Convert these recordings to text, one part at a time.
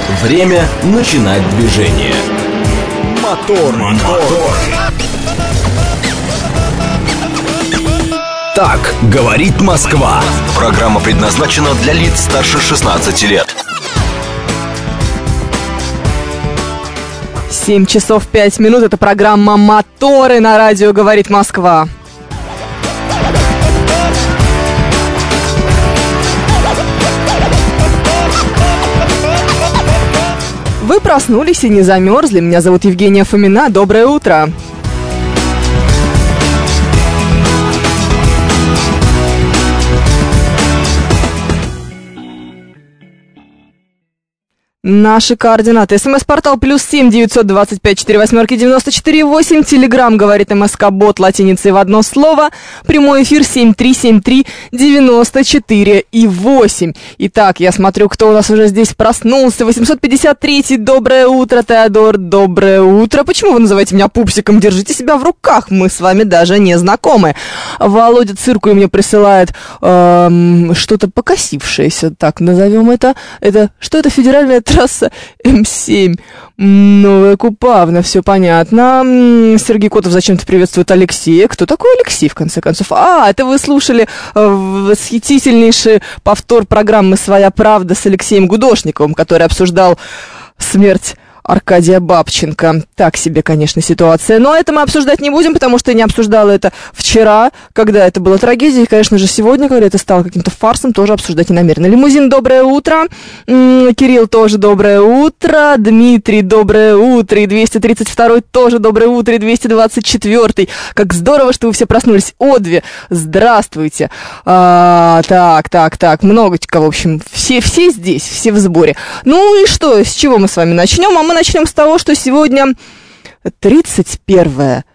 Время начинать движение. Мотор. Так говорит Москва. Программа предназначена для лиц старше 16 лет. 7 часов 5 минут. Это программа «Моторы» на радио «Говорит Москва». Вы проснулись и не замерзли. Меня зовут Евгения Фомина. Доброе утро. Наши координаты. СМС-портал +7 925 48 94 8. Телеграм говорит МСК-бот латиницей в одно слово. Прямой эфир 7373 94 и 8. Итак, я смотрю, кто у нас уже здесь проснулся. 853-й. Доброе утро, Теодор. Доброе утро. Почему вы называете меня пупсиком? Держите себя в руках. Мы с вами даже не знакомы. Володя Циркуль мне присылает что-то покосившееся. Так, назовем это. Что это? Федеральная трасса М7. Новая Купавна, все понятно. Сергей Котов зачем-то приветствует Алексея. Кто такой Алексей, в конце концов? Это вы слушали восхитительнейший повтор программы «Своя правда» с Алексеем Гудошниковым, который обсуждал смерть Аркадия Бабченко. Так себе, конечно, ситуация. Но это мы обсуждать не будем, потому что я не обсуждала это вчера, когда это была трагедия. И, конечно же, сегодня, когда это стало каким-то фарсом, тоже обсуждать не намерена. Лимузин, доброе утро. Кирилл, тоже доброе утро. Дмитрий, доброе утро. И 232-й тоже доброе утро. И 224-й. Как здорово, что вы все проснулись. Одви, здравствуйте. Так. Много кого, в общем. Все здесь, все в сборе. Ну и что, с чего мы с вами начнем? Мы начнем с того, что сегодня 31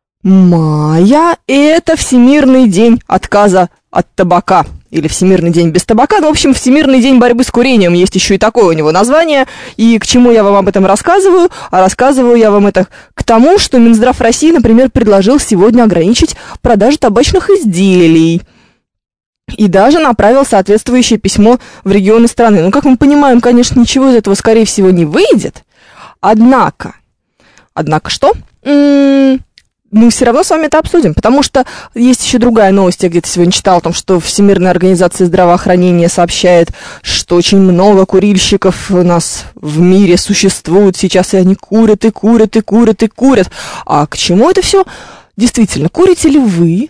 мая, и это Всемирный день отказа от табака. Или Всемирный день без табака. Ну, в общем, Всемирный день борьбы с курением. Есть еще и такое у него название. И к чему я вам об этом рассказываю? А рассказываю я вам это к тому, что Минздрав России, например, предложил сегодня ограничить продажу табачных изделий. И даже направил соответствующее письмо в регионы страны. Ну, как мы понимаем, конечно, ничего из этого, скорее всего, не выйдет. Однако что? Мы все равно с вами это обсудим, потому что есть еще другая новость. Я где-то сегодня читала о том, что Всемирная организация здравоохранения сообщает, что очень много курильщиков у нас в мире существует. Сейчас и они курят. А к чему это все? Действительно, курите ли вы?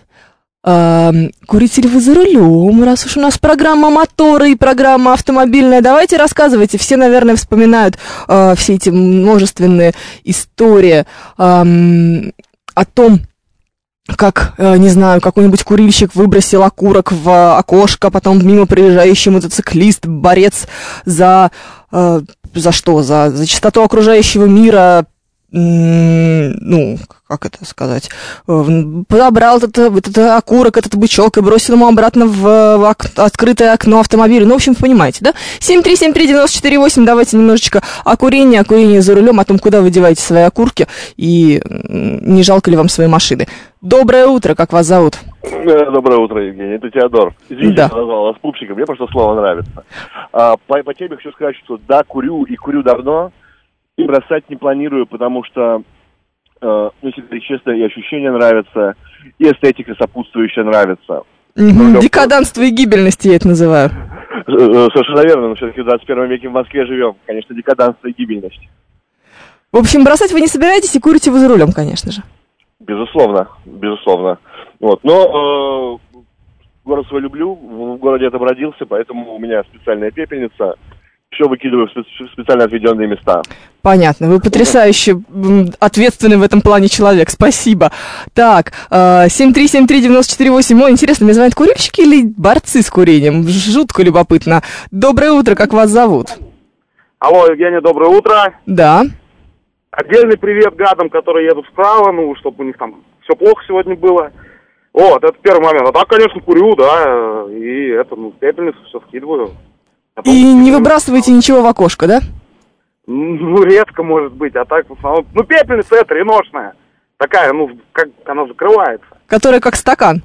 Курите ли вы за рулем, раз уж у нас программа «Моторы» и программа автомобильная? Давайте рассказывайте. Все, наверное, вспоминают все эти множественные истории о том, как, не знаю, какой-нибудь курильщик выбросил окурок в окошко, потом мимо проезжающий мотоциклист, борец за что? За чистоту окружающего мира, ну, как это сказать, подобрал этот окурок, этот бычок и бросил ему обратно в открытое окно автомобиля. Ну, в общем, понимаете, да? 7373948, давайте немножечко о курении за рулем, о том, куда вы деваете свои окурки и не жалко ли вам своей машины. Доброе утро, как вас зовут? Доброе утро, Евгений, это Теодор. Извините, да. Я назвал вас пупсиком, мне просто слово нравится. По теме хочу сказать, что да, курю давно. И бросать не планирую, потому что, если говорить честно, и ощущения нравятся, и эстетика сопутствующая нравится. Декаданство и гибельность я это называю. Совершенно верно, но все-таки в 21 веке в Москве живем. Конечно, декаданство и гибельность. В общем, бросать вы не собираетесь и курите вы за рулем, конечно же. Безусловно. Вот. Но город свой люблю, в городе этом родился, поэтому у меня специальная пепельница. Все выкидываю в специально отведенные места. Понятно, вы потрясающе ответственный в этом плане человек, спасибо. Так, 7373948, интересно, мне звонят курильщики или борцы с курением? Жутко любопытно. Доброе утро, как вас зовут? Алло, Евгений, доброе утро. Да. Отдельный привет гадам, которые едут вправо, чтобы у них там все плохо сегодня было. Вот, это первый момент. А так, конечно, курю, да, и пепельницу все скидываю. И не выбрасываете ничего в окошко, да? Ну, редко, может быть, а так в основном... Ну, пепельница это реношная. Такая, как она закрывается. Которая как стакан.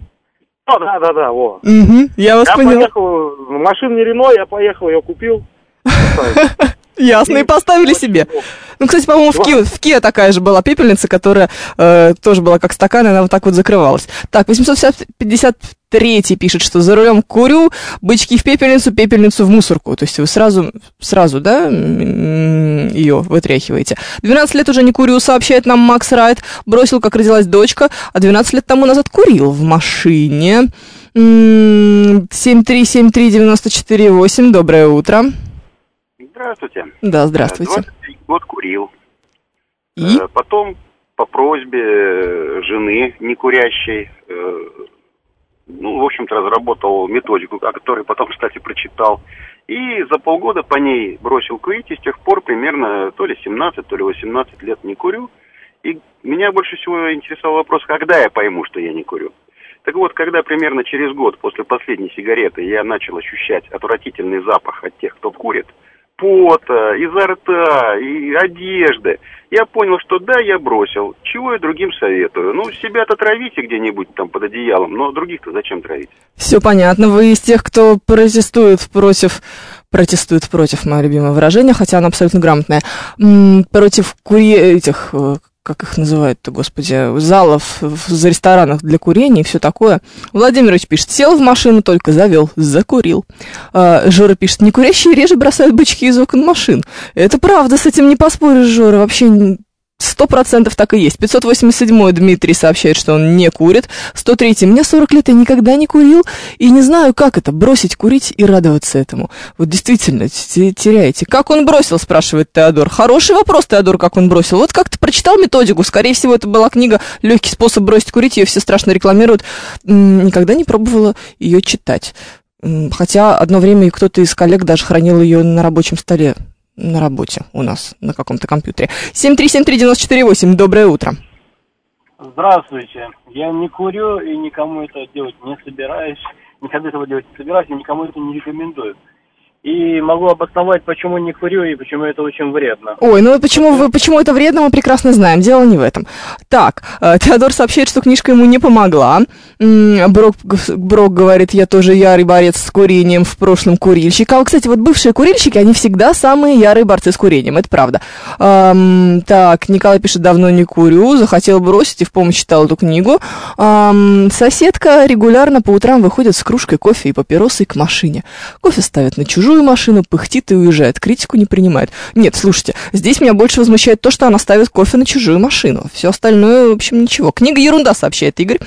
Да, вот. Угу, я вас поняла. Поехал, машина не Рено, я поехал, ее купил. Ясно, и поставили себе. Ну, кстати, по-моему, в Kia такая же была пепельница, которая тоже была как стакан, и она вот так вот закрывалась. Так, 853 пишет, что за рулем курю, бычки в пепельницу, пепельницу в мусорку. То есть вы сразу, да, ее вытряхиваете. 12 лет уже не курю, сообщает нам Макс Райт. Бросил, как родилась дочка, а 12 лет тому назад курил в машине. 7373948, доброе утро. Здравствуйте. Да, здравствуйте. 23 год курил. И? Потом по просьбе жены некурящей, в общем-то, разработал методику, которую потом, кстати, прочитал. И за полгода по ней бросил курить, и с тех пор примерно то ли 17, то ли 18 лет не курю. И меня больше всего интересовал вопрос, когда я пойму, что я не курю. Так вот, когда примерно через год после последней сигареты я начал ощущать отвратительный запах от тех, кто курит, пота, изо рта, и одежды, я понял, что да, я бросил. Чего я другим советую? Ну, себя-то травите где-нибудь там под одеялом, но других-то зачем травить? Все понятно. Вы из тех, кто протестует против, мое любимое выражение, хотя оно абсолютно грамотное, против этих... как их называют-то, господи, залов за ресторанах для курения и все такое. Владимирович пишет, сел в машину, только завел, закурил. Жора пишет, некурящие реже бросают бычки из окон машин. Это правда, с этим не поспоришь, Жора, вообще 100% так и есть. 587-й Дмитрий сообщает, что он не курит. 103-й, мне 40 лет, я никогда не курил, и не знаю, как это, бросить курить и радоваться этому. Вот действительно, теряете. Как он бросил, спрашивает Теодор. Хороший вопрос, Теодор, как он бросил. Вот как ты прочитал методику, скорее всего, это была книга «Легкий способ бросить курить», ее все страшно рекламируют. Никогда не пробовала ее читать. Хотя одно время кто-то из коллег даже хранил ее на рабочем столе. На работе у нас, на каком-то компьютере. 7373948, доброе утро. Здравствуйте. Я не курю и никому это делать не собираюсь. Никогда этого делать не собираюсь и никому это не рекомендую. И могу обосновать, почему не курю и почему это очень вредно. Ой, ну почему это вредно, мы прекрасно знаем. Дело не в этом. Так, Теодор сообщает, что книжка ему не помогла. Брок говорит, я тоже ярый борец с курением, в прошлом курильщик. А, кстати, вот бывшие курильщики, они всегда самые ярые борцы с курением, это правда. Так, Николай пишет, давно не курю, захотел бросить и в помощь читал эту книгу. Соседка регулярно по утрам выходит с кружкой кофе и папиросой к машине. Кофе ставит на чужую машину, пыхтит и уезжает, критику не принимает. Нет, слушайте, здесь меня больше возмущает то, что она ставит кофе на чужую машину. Все остальное, в общем, ничего. Книга ерунда, сообщает Игорь.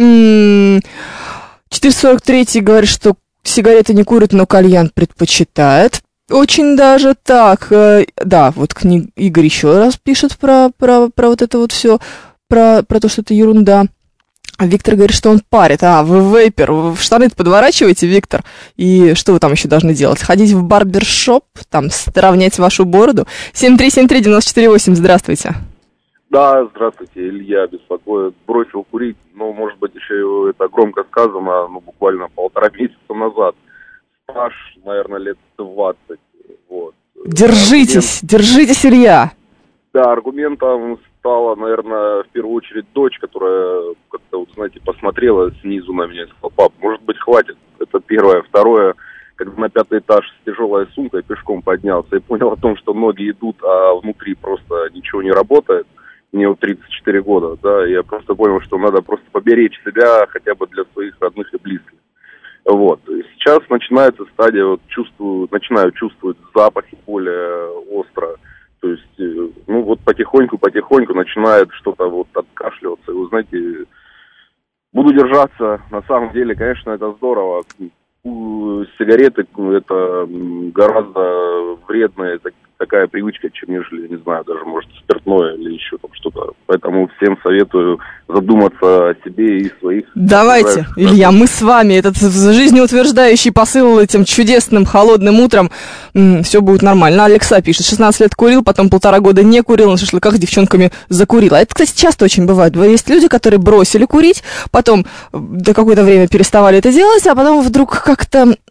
443 говорит, что сигареты не курит, но кальян предпочитает. Очень даже так. Да, вот Игорь еще раз пишет про вот это вот все, про то, что это ерунда. А Виктор говорит, что он парит. Вы вейпер, вы в штаны-то подворачиваете, Виктор? И что вы там еще должны делать? Ходить в барбершоп, там, равнять вашу бороду? 7373948, здравствуйте. Да, здравствуйте, Илья беспокоит. Бросил курить, может быть, еще это громко сказано, буквально 1,5 месяца назад. Стаж, наверное, лет 20. Вот. Держитесь, Илья. Да, аргументом стала, наверное, в первую очередь дочь, которая как-то, знаете, посмотрела снизу на меня и сказала, пап, может быть, хватит. Это первое. Второе, когда на 5-й этаж с тяжелой сумкой пешком поднялся и понял о том, что ноги идут, а внутри просто ничего не работает. Мне 34 года, да, я просто понял, что надо просто поберечь себя хотя бы для своих родных и близких. Вот. И сейчас начинается стадия, начинаю чувствовать запахи более остро. То есть, потихоньку начинает что-то откашливаться. И вы знаете, буду держаться. На самом деле, конечно, это здорово. Сигареты это гораздо вредная такая привычка, чем нежели, не знаю, даже может спиртное или еще там что-то. Поэтому всем советую задуматься о себе и своих. Давайте, Илья, мы с вами. Этот жизнеутверждающий посыл этим чудесным холодным утром. Все будет нормально. Алекса пишет, 16 лет курил, потом 1,5 года не курил, на шашлыках с девчонками закурил. А это, кстати, часто очень бывает. Есть люди, которые бросили курить, потом до какое-то время переставали это делать, а потом вдруг как-то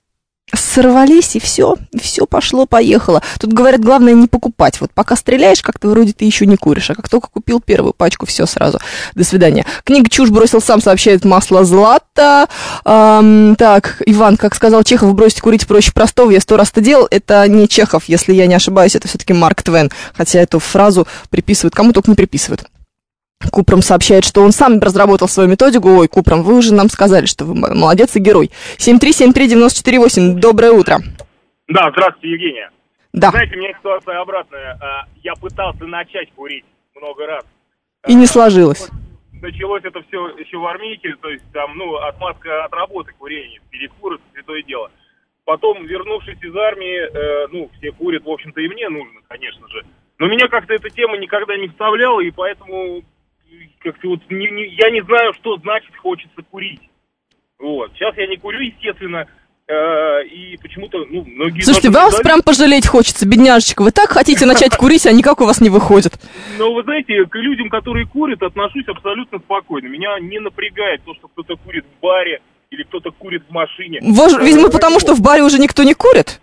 сорвались, и все пошло-поехало. Тут говорят, главное не покупать. Вот пока стреляешь, как-то вроде ты еще не куришь, а как только купил первую пачку, все сразу. До свидания. Книга «Чушь» бросил сам, сообщает Масло Злата. Так, Иван, как сказал Чехов, бросить курить проще простого, я 100 раз это делал. Это не Чехов, если я не ошибаюсь, это все-таки Марк Твен, хотя эту фразу приписывают, кому только не приписывают. Купром сообщает, что он сам разработал свою методику. Ой, Купром, вы уже нам сказали, что вы молодец и герой. 7373948, доброе утро. Да, здравствуйте, Евгения. Да. Знаете, у меня ситуация обратная. Я пытался начать курить много раз. И не сложилось. Началось это все еще в армейке, то есть там, отмазка от работы, курение, перекуры, святое дело. Потом, вернувшись из армии, все курят, в общем-то, и мне нужно, конечно же. Но меня как-то эта тема никогда не вставляла, и поэтому как-то я не знаю, что значит хочется курить. Вот. Сейчас я не курю, естественно, и почему-то, многие... Слушайте, вас прям пожалеть хочется, бедняжечка. Вы так хотите начать курить, а никак у вас не выходит. Но вы знаете, к людям, которые курят, отношусь абсолютно спокойно. Меня не напрягает то, что кто-то курит в баре или кто-то курит в машине. Видимо, потому что в баре уже никто не курит?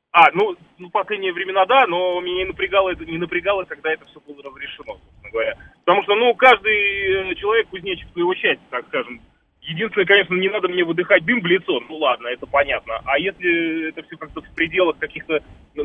В последние времена, да, но меня не напрягало, когда это все было разрешено, собственно говоря. Потому что, каждый человек кузнечик своего счастья, так скажем. Единственное, конечно, не надо мне выдыхать дым в лицо, ладно, это понятно. А если это все как-то в пределах каких-то,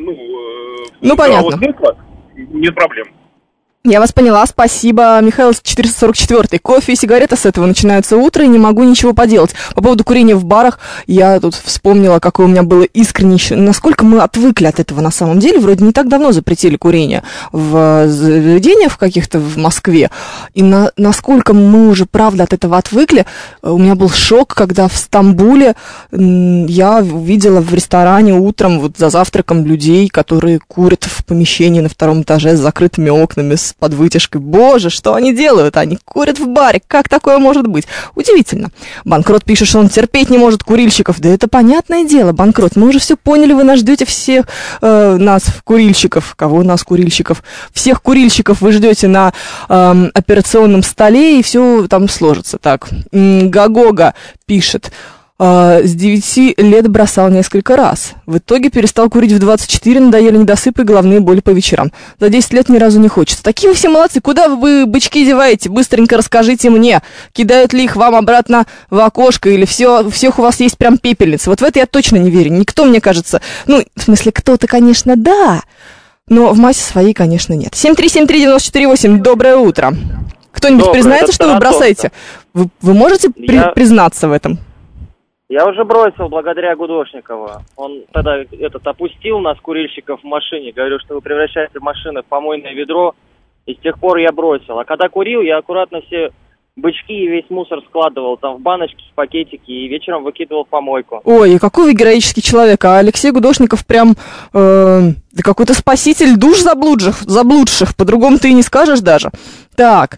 понятно. Смысла, нет проблем. Я вас поняла, спасибо. Михаил 444. Кофе и сигарета с этого начинаются утро, и не могу ничего поделать. По поводу курения в барах, я тут вспомнила, какое у меня было искренне... Насколько мы отвыкли от этого на самом деле. Вроде не так давно запретили курение в заведениях каких-то в Москве. И насколько мы уже, правда, от этого отвыкли. У меня был шок, когда в Стамбуле я увидела в ресторане утром, за завтраком, людей, которые курят в помещении на 2-м этаже с закрытыми окнами, с под вытяжкой. Боже, что они делают? Они курят в баре. Как такое может быть? Удивительно. Банкрот пишет, что он терпеть не может курильщиков. Да это понятное дело, Банкрот. Мы уже все поняли, вы нас ждете всех нас, курильщиков. Кого нас, курильщиков? Всех курильщиков вы ждете на операционном столе, и все там сложится. Так, Гагога пишет. С 9 лет бросал несколько раз. В итоге перестал курить в 24, надоели недосыпы и головные боли по вечерам. За 10 лет ни разу не хочется. Такие вы все молодцы. Куда вы бычки деваете? Быстренько расскажите мне. Кидают ли их вам обратно в окошко? Или всех у вас есть прям пепельница? Вот в это я точно не верю. Никто, мне кажется... в смысле, кто-то, конечно, да. Но в массе своей, конечно, нет. 7373948. Доброе утро. Кто-нибудь признается, что вы бросаете? Вы можете признаться в этом? Я уже бросил благодаря Гудошникову. Он тогда опустил нас, курильщиков, в машине. Говорю, что вы превращаете машины в помойное ведро. И с тех пор я бросил. А когда курил, я аккуратно все бычки и весь мусор складывал там в баночки, в пакетики и вечером выкидывал в помойку. Ой, какой вы героический человек. А Алексей Гудошников прям какой-то спаситель душ заблудших. По-другому ты и не скажешь даже. Так...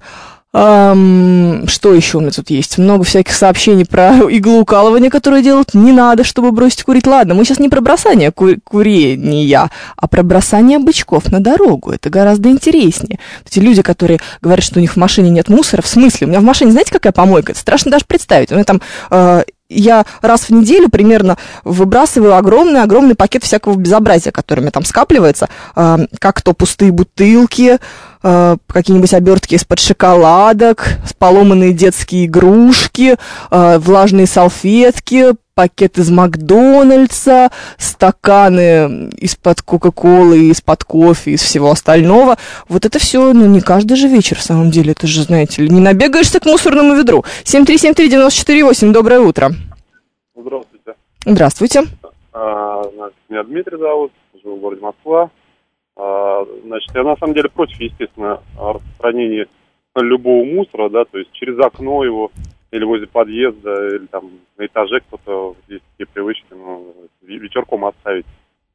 Что еще у меня тут есть? Много всяких сообщений про иглоукалывание, которое делают не надо, чтобы бросить курить. Ладно, мы сейчас не про бросание курения, а про бросание бычков на дорогу. Это гораздо интереснее. Эти люди, которые говорят, что у них в машине нет мусора, в смысле? У меня в машине, знаете, какая помойка? Это страшно даже представить. У меня там... Я раз в неделю примерно выбрасываю огромный пакет всякого безобразия, который у меня там скапливается, как то пустые бутылки, какие-нибудь обертки из-под шоколадок, поломанные детские игрушки, влажные салфетки, пакет из Макдональдса, стаканы из-под Кока-Колы, из-под кофе, из всего остального. Вот это все, не каждый же вечер, в самом деле. Это же, знаете ли, не набегаешься к мусорному ведру. 7373948, доброе утро. Здравствуйте. Здравствуйте. Меня Дмитрий зовут, живу в городе Москва. Значит, я на самом деле против, естественно, распространения любого мусора, да, то есть через окно его, или возле подъезда, или там на этаже кто-то, есть такие привычки, вечерком оставить.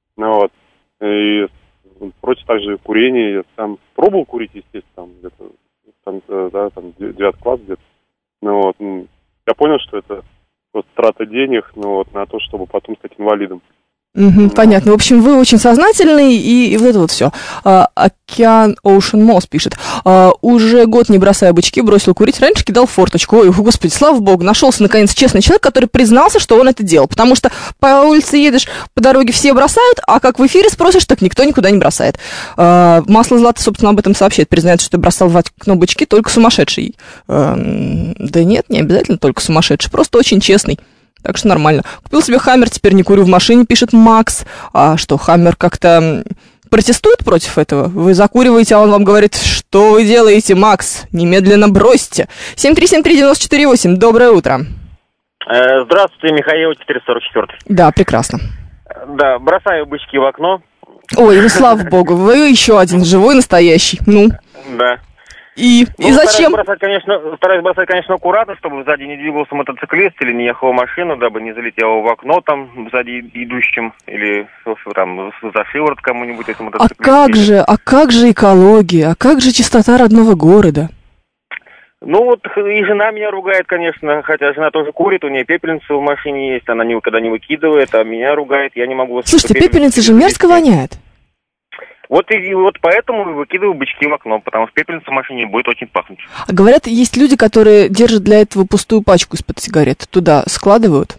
И против также курения. Я сам пробовал курить, естественно, где-то, 9 класс где-то. Я понял, что это просто трата денег, на то, чтобы потом стать инвалидом. Понятно. В общем, вы очень сознательный, и вот это вот все. Океан Ocean Moss пишет. Уже год не бросая бычки, бросил курить. Раньше кидал в форточку. Ой, господи, слава богу, нашелся наконец честный человек, который признался, что он это делал. Потому что по улице едешь, по дороге все бросают, а как в эфире спросишь, так никто никуда не бросает. Масло Злато, собственно, об этом сообщает. Признается, что бросал в окно бычки только сумасшедший. Да нет, не обязательно только сумасшедший, просто очень честный. Так что нормально. Купил себе Хаммер, теперь не курю в машине, пишет Макс. А что, Хаммер как-то протестует против этого? Вы закуриваете, а он вам говорит, что вы делаете, Макс? Немедленно бросьте. 7373948, доброе утро. Здравствуйте, Михаил, 444. Да, прекрасно. Да, бросаю бычки в окно. Ой, ну слава богу, вы еще один живой, настоящий. Ну. Да. И зачем? Стараюсь бросать, конечно, аккуратно, чтобы сзади не двигался мотоциклист или не ехала машина, дабы не залетела в окно там сзади идущим или там за шиворот кому-нибудь, если мотоциклист. А как же экология, а как же чистота родного города? Ну вот и жена меня ругает, конечно, хотя жена тоже курит, у нее пепельница в машине есть, она никогда не выкидывает, а меня ругает, я не могу... Слушайте, пепельница же мерзко воняет. Вот поэтому выкидываю бычки в окно, потому что пепельница в машине будет очень пахнуть. А говорят, есть люди, которые держат для этого пустую пачку из-под сигарет, туда складывают?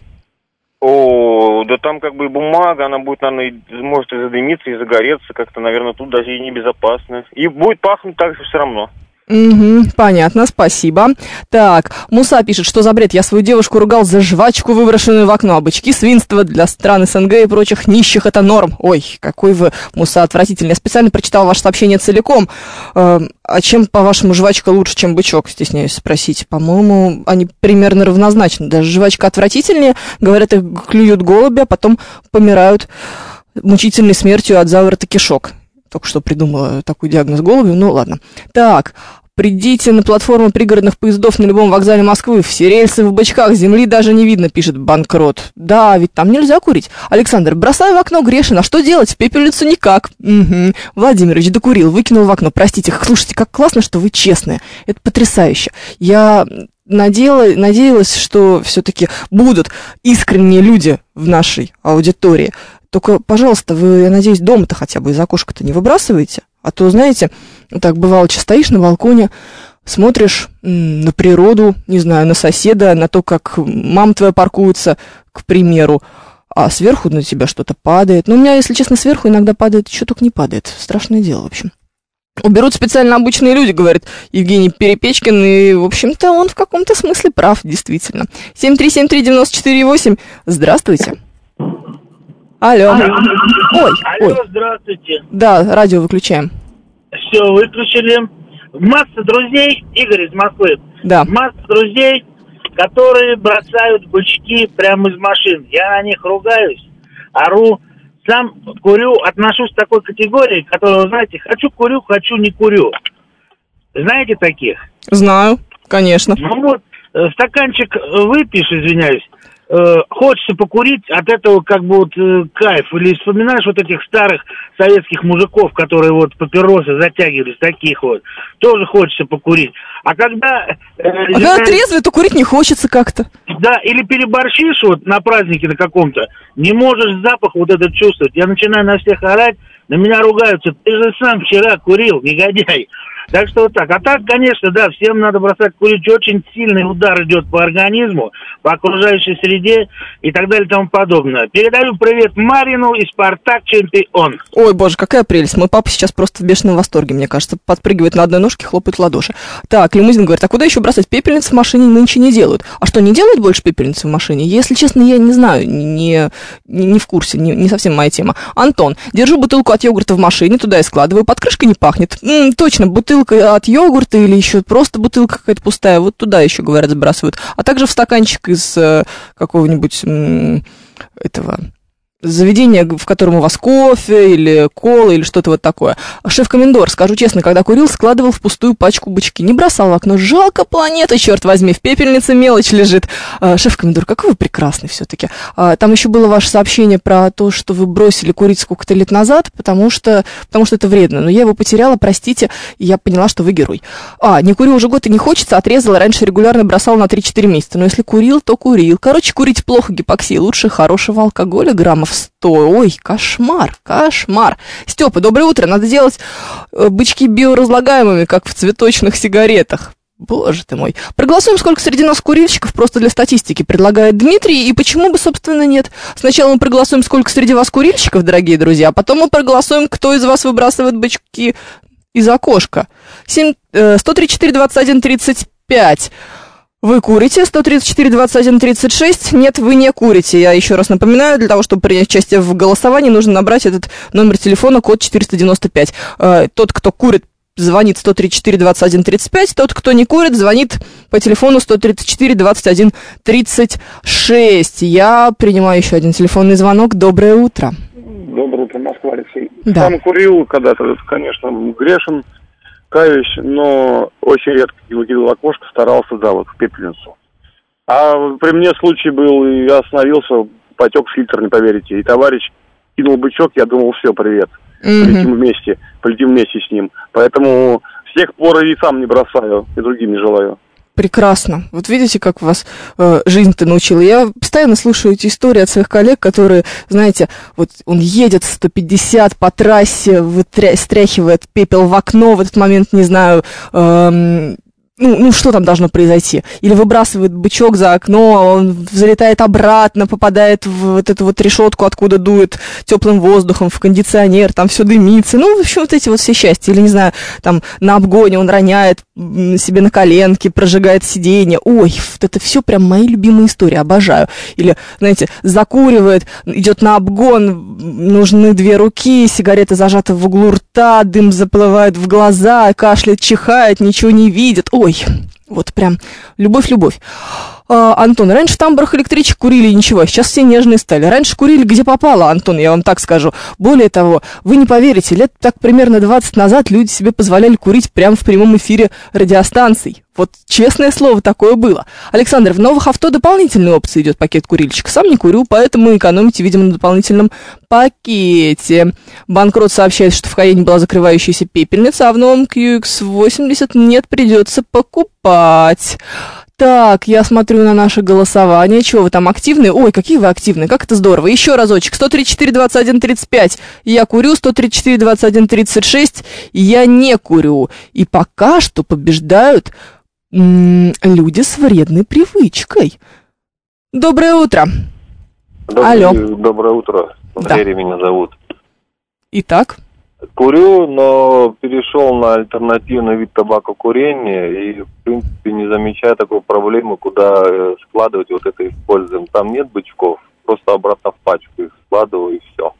О, да там как бы бумага, она будет, наверное, может и задымиться, и загореться, как-то, наверное, тут даже и небезопасно. И будет пахнуть так же все равно. Понятно, спасибо. Так, Муса пишет, что за бред, я свою девушку ругал за жвачку, выброшенную в окно, а бычки свинство для стран СНГ и прочих нищих это норм. Ой, какой вы, Муса, отвратительный. Я специально прочитал ваше сообщение целиком. А чем, по-вашему, жвачка лучше, чем бычок, стесняюсь спросить? По-моему, они примерно равнозначны. Даже жвачка отвратительнее, говорят, их клюют голуби, а потом помирают мучительной смертью от заворота кишок. Только что придумала такой диагноз голубю, ну ладно. Так, придите на платформу пригородных поездов на любом вокзале Москвы. Все рельсы в бычках, земли даже не видно, пишет банкрот. Да, ведь там нельзя курить. Александр, бросай в окно, грешен, а что делать? В пепельницу никак. Владимирович докурил, выкинул в окно. Простите, слушайте, как классно, что вы честные. Это потрясающе. Я надеялась, что все-таки будут искренние люди в нашей аудитории. Только, пожалуйста, вы, я надеюсь, дома-то хотя бы из окошка-то не выбрасываете. А то, знаете, так бывало, стоишь на балконе, смотришь на природу, не знаю, на соседа, на то, как мама твоя паркуется, к примеру, а сверху на тебя что-то падает. Ну, у меня, если честно, сверху иногда падает, что только не падает. Страшное дело, в общем. Уберут специально обычные люди, говорит Евгений Перепечкин, и, в общем-то, он в каком-то смысле прав, действительно. 7373948, здравствуйте. Алло. Ой. Здравствуйте. Да, радио выключаем. Все, выключили. Масса друзей, Игорь из Москвы. Да. Масса друзей, которые бросают бычки прямо из машин. Я на них ругаюсь, ору. Сам курю, отношусь к такой категории, которую, знаете, хочу курю, хочу не курю. Знаете таких? Знаю, конечно. Ну вот, стаканчик выпьешь, извиняюсь, хочется покурить, от этого как бы вот кайф. Или вспоминаешь вот этих старых советских мужиков, которые вот папиросы затягивались, таких вот. Тоже хочется покурить. А когда... когда трезвый, то курить не хочется как-то. Да, или переборщишь вот на празднике на каком-то, не можешь запах вот этот чувствовать. Я начинаю на всех орать, на меня ругаются. Ты же сам вчера курил, негодяй. Так что вот так. А так, конечно, да, всем надо бросать курить. Очень сильный удар идет по организму, по окружающей среде и так далее и тому подобное. Передаю привет Марину и Спартак чемпион. Ой, боже, какая прелесть. Мой папа сейчас просто в бешеном восторге, мне кажется. Подпрыгивает на одной ножке, хлопает в ладоши. Так, Лимузин говорит, а куда еще бросать? Пепельницы в машине нынче не делают. А что, не делают больше пепельницы в машине? Если честно, я не знаю, не в курсе, не совсем моя тема. Антон, держу бутылку от йогурта в машине, туда и складываю, под крышкой не пахнет. Точно, бутылка от йогурта или еще просто бутылка какая-то пустая, вот туда еще, говорят, забрасывают. А также в стаканчик из какого-нибудь этого заведения, в котором у вас кофе или кола или что-то вот такое. Шеф-комендор, скажу честно, когда курил, складывал в пустую пачку бычки. Не бросал в окно. Жалко планеты, черт возьми, в пепельнице мелочь лежит. Шеф-комендор, какой вы прекрасный все-таки. Там еще было ваше сообщение про то, что вы бросили курить сколько-то лет назад, потому что это вредно. Но я его потеряла, простите, и я поняла, что вы герой. Не курю уже год и не хочется, отрезала. Раньше регулярно бросала на 3-4 месяца. Но если курил, то курил. Короче, курить плохо, гипоксия. Лучше хорошего алкоголя, граммов в 100. Ой, кошмар. Степа, доброе утро. Надо делать бычки биоразлагаемыми, как в цветочных сигаретах. Боже ты мой. Проголосуем, сколько среди нас курильщиков, просто для статистики, предлагает Дмитрий, и почему бы, собственно, нет. Сначала мы проголосуем, сколько среди вас курильщиков, дорогие друзья, а потом мы проголосуем, кто из вас выбрасывает бычки из окошка. 134, 21, 35. Вы курите, 134, 21, 36. Нет, вы не курите. Я еще раз напоминаю, для того, чтобы принять участие в голосовании, нужно набрать этот номер телефона, код 495. Тот, кто курит, звонит 134 21 35, тот, кто не курит, звонит по телефону 134 21 36. Я принимаю еще один телефонный звонок. Доброе утро. Доброе утро, Москва, Алексей. Да. Сам курил когда-то, конечно, грешен, каюсь, но очень редко выкидывал окошко, старался, да, вот в пепельницу. А при мне случай был, и я остановился, потек фильтр, не поверите, и товарищ кинул бычок, я думал, все, привет. Полетим вместе с ним. Поэтому с тех пор и сам не бросаю, и другим не желаю. Прекрасно. Вот видите, как вас жизнь-то научила. Я постоянно слушаю эти истории от своих коллег, которые, знаете, вот он едет 150 по трассе, стряхивает пепел в окно, в этот момент, не знаю, ну, что там должно произойти? Или выбрасывает бычок за окно, он залетает обратно, попадает в вот эту вот решетку, откуда дует теплым воздухом, в кондиционер, там все дымится. Ну, в общем, вот эти вот все счастья. Или, не знаю, там на обгоне он роняет себе на коленки, прожигает сиденье. Ой, вот это все прям мои любимые истории, обожаю. Или, знаете, закуривает, идет на обгон, нужны 2 руки, сигарета зажата в углу рта, дым заплывает в глаза, кашляет, чихает, ничего не видит. Ой, вот прям любовь-любовь. Антон, раньше в тамбурах электричек курили и ничего, сейчас все нежные стали. Раньше курили где попало, Антон, я вам так скажу. Более того, вы не поверите, лет так примерно 20 назад люди себе позволяли курить прямо в прямом эфире радиостанций. Вот честное слово, такое было. Александр, в новых авто дополнительные опции идет пакет курильщика. Сам не курю, поэтому экономите, видимо, на дополнительном пакете. Банкрот сообщает, что в Каене была закрывающаяся пепельница, а в новом QX80 нет, придется покупать. Так, я смотрю на наше голосование. Чего вы там активные? Ой, какие вы активные, как это здорово. Еще разочек. 134, 21, 35. Я курю. 134, 21, 36. Я не курю. И пока что побеждают люди с вредной привычкой. Доброе утро. Алло. Доброе утро. Валерий меня зовут. Итак? Курю, но перешел на альтернативный вид табакокурения и, в принципе, не замечаю такой проблемы, куда складывать вот это используем. Там нет бычков, просто обратно в пачку их складываю и все.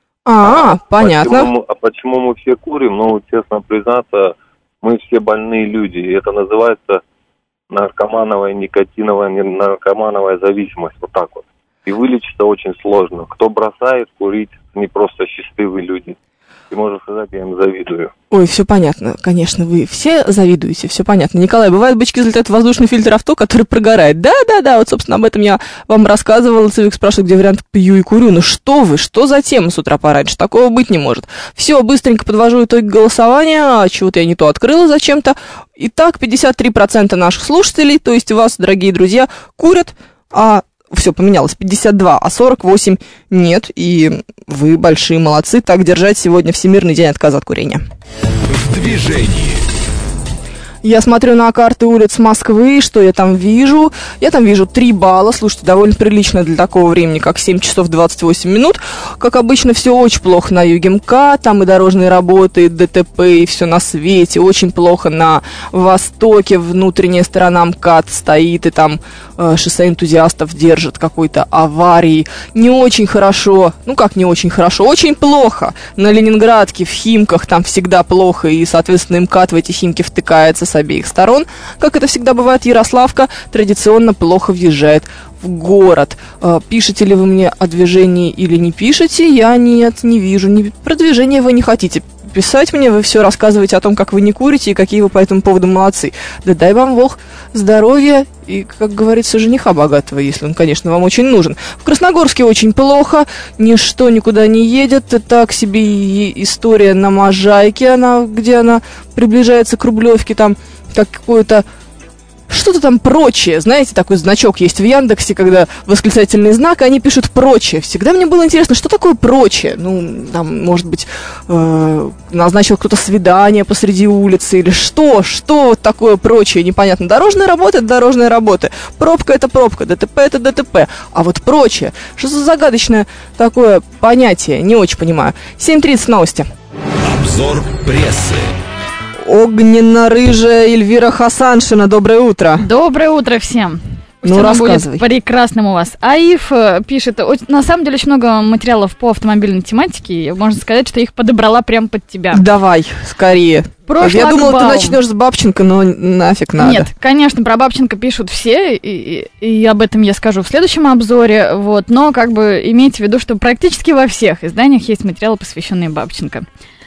Понятно. Почему мы все курим? Ну, честно признаться, мы все больные люди. И это называется наркомановая наркомановая зависимость. Вот так вот. И вылечиться очень сложно. Кто бросает курить, не просто счастливые люди. И можно сказать, я им завидую. Ой, все понятно, конечно, вы все завидуете, все понятно. Николай, бывает, бычки залетают в воздушный фильтр авто, который прогорает. Да, вот, собственно, об этом я вам рассказывала. Цивик спрашивает, где вариант пью и курю. Ну что вы, что за тема с утра пораньше? Такого быть не может. Все, быстренько подвожу итоги голосования. Чего-то я не то открыла зачем-то. Итак, 53% наших слушателей, то есть вас, дорогие друзья, курят, все поменялось, 52, а 48 нет, и вы большие молодцы. Так держать сегодня Всемирный день отказа от курения. В движении. Я смотрю на карты улиц Москвы, что я там вижу? Я там вижу 3 балла, слушайте, довольно прилично для такого времени, как 7 часов 28 минут. Как обычно, все очень плохо на юге МКАД, там и дорожные работы, и ДТП, и все на свете. Очень плохо на востоке, внутренняя сторона МКАД стоит, и там шоссе энтузиастов держит какой-то аварии. Не очень хорошо, ну как не очень хорошо, очень плохо. На Ленинградке, в Химках там всегда плохо, и, соответственно, МКАД в эти Химки втыкается с обеих сторон. Как это всегда бывает, Ярославка традиционно плохо въезжает в город. Пишете ли вы мне о движении или не пишете? Я нет, не вижу. Про движение вы не хотите писать мне, вы все рассказываете о том, как вы не курите и какие вы по этому поводу молодцы. Да дай вам Бог здоровья и, как говорится, жениха богатого, если он, конечно, вам очень нужен. В Красногорске очень плохо, ничто никуда не едет, так себе история на Можайке, где она приближается к Рублевке, там какое-то что-то там прочее. Знаете, такой значок есть в Яндексе, когда восклицательный знак, и они пишут прочее. Всегда мне было интересно, что такое прочее. Ну, там, может быть, назначил кто-то свидание посреди улицы, или что вот такое прочее, непонятно. Дорожная работа — это дорожная работа. Пробка — это пробка, ДТП — это ДТП. А вот прочее, что за загадочное такое понятие, не очень понимаю. 7:30 новости. Обзор прессы. Огненно-рыжая Эльвира Хасаншина. Доброе утро. Доброе утро всем. Ну, рассказывай. Будет прекрасным у вас. АИФ пишет, на самом деле очень много материалов по автомобильной тематике. Можно сказать, что их подобрала прямо под тебя. Давай, скорее. Я думала, ты начнешь с Бабченко, но нафиг надо. Нет, конечно, про Бабченко пишут все, и об этом я скажу в следующем обзоре. Вот, но как бы имейте в виду, что практически во всех изданиях есть материалы, посвященные Бабченко.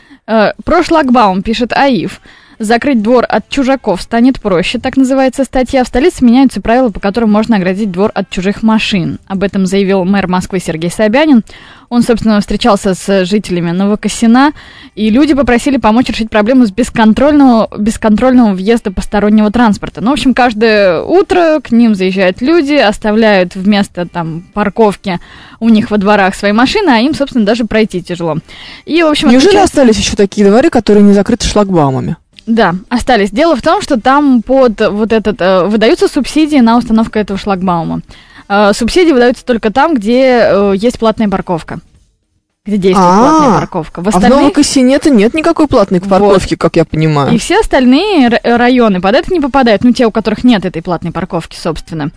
Про шлагбаум пишет АИФ. Закрыть двор от чужаков станет проще, так называется статья. В столице меняются правила, по которым можно оградить двор от чужих машин. Об этом заявил мэр Москвы Сергей Собянин. Он, собственно, встречался с жителями Новокосина, и люди попросили помочь решить проблему с бесконтрольного въезда постороннего транспорта. Ну, в общем, каждое утро к ним заезжают люди, оставляют вместо там парковки у них во дворах свои машины, а им, собственно, даже пройти тяжело. И, в общем, неужели остались еще такие дворы, которые не закрыты шлагбаумами? Да, остались. Дело в том, что там под вот этот выдаются субсидии на установку этого шлагбаума. Субсидии выдаются только там, где есть платная парковка. Где действует платная парковка. А в Новокосине-то нет никакой платной парковки, как я понимаю. И все остальные районы под это не попадают, те, у которых нет этой платной парковки, собственно.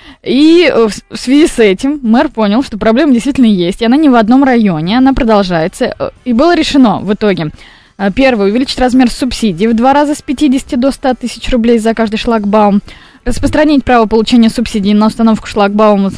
И в связи с этим мэр понял, что проблема действительно есть, и она не в одном районе, она продолжается. И было решено в итоге. Первое, увеличить размер субсидий в 2 раза с 50 до 100 тысяч рублей за каждый шлагбаум. Распространить право получения субсидий на установку шлагбаумов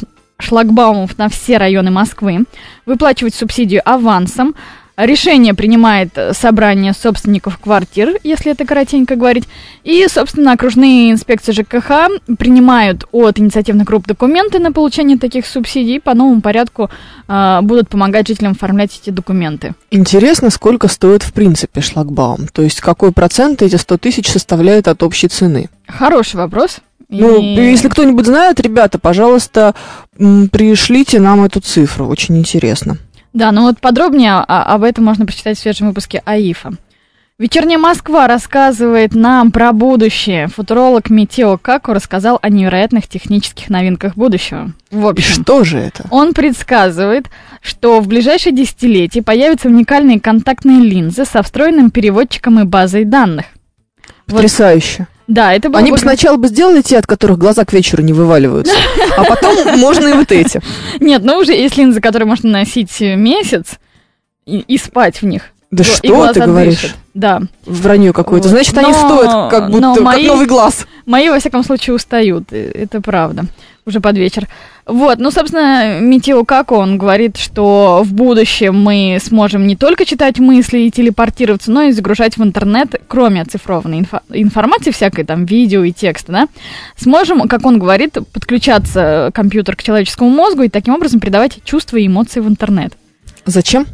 на все районы Москвы. Выплачивать субсидию авансом. Решение принимает собрание собственников квартир, если это коротенько говорить. И, собственно, окружные инспекции ЖКХ принимают от инициативных групп документы на получение таких субсидий. По новому порядку будут помогать жителям оформлять эти документы. Интересно, сколько стоит в принципе шлагбаум? То есть какой процент эти 100 тысяч составляют от общей цены? Хороший вопрос. Ну, если кто-нибудь знает, ребята, пожалуйста, пришлите нам эту цифру. Очень интересно. Да, ну вот подробнее об этом можно прочитать в свежем выпуске АИФа. «Вечерняя Москва» рассказывает нам про будущее. Футуролог Митио Каку рассказал о невероятных технических новинках будущего. В общем, и что же это? Он предсказывает, что в ближайшие десятилетия появятся уникальные контактные линзы со встроенным переводчиком и базой данных. Потрясающе. Да, это было Они бы сначала сделали те, от которых глаза к вечеру не вываливаются, а потом можно и вот эти. Нет, ну уже есть линзы, которые можно носить месяц и спать в них. Да что ты говоришь? Дышит. Да. Вранье какое-то. Значит, они стоят как будто как новый глаз. Мои, во всяком случае, устают. Это правда. Уже под вечер. Вот, ну, собственно, Митио Каку, он говорит, что в будущем мы сможем не только читать мысли и телепортироваться, но и загружать в интернет, кроме оцифрованной информации, всякой там видео и текста, да, сможем, как он говорит, подключаться компьютер к человеческому мозгу и таким образом передавать чувства и эмоции в интернет. Зачем?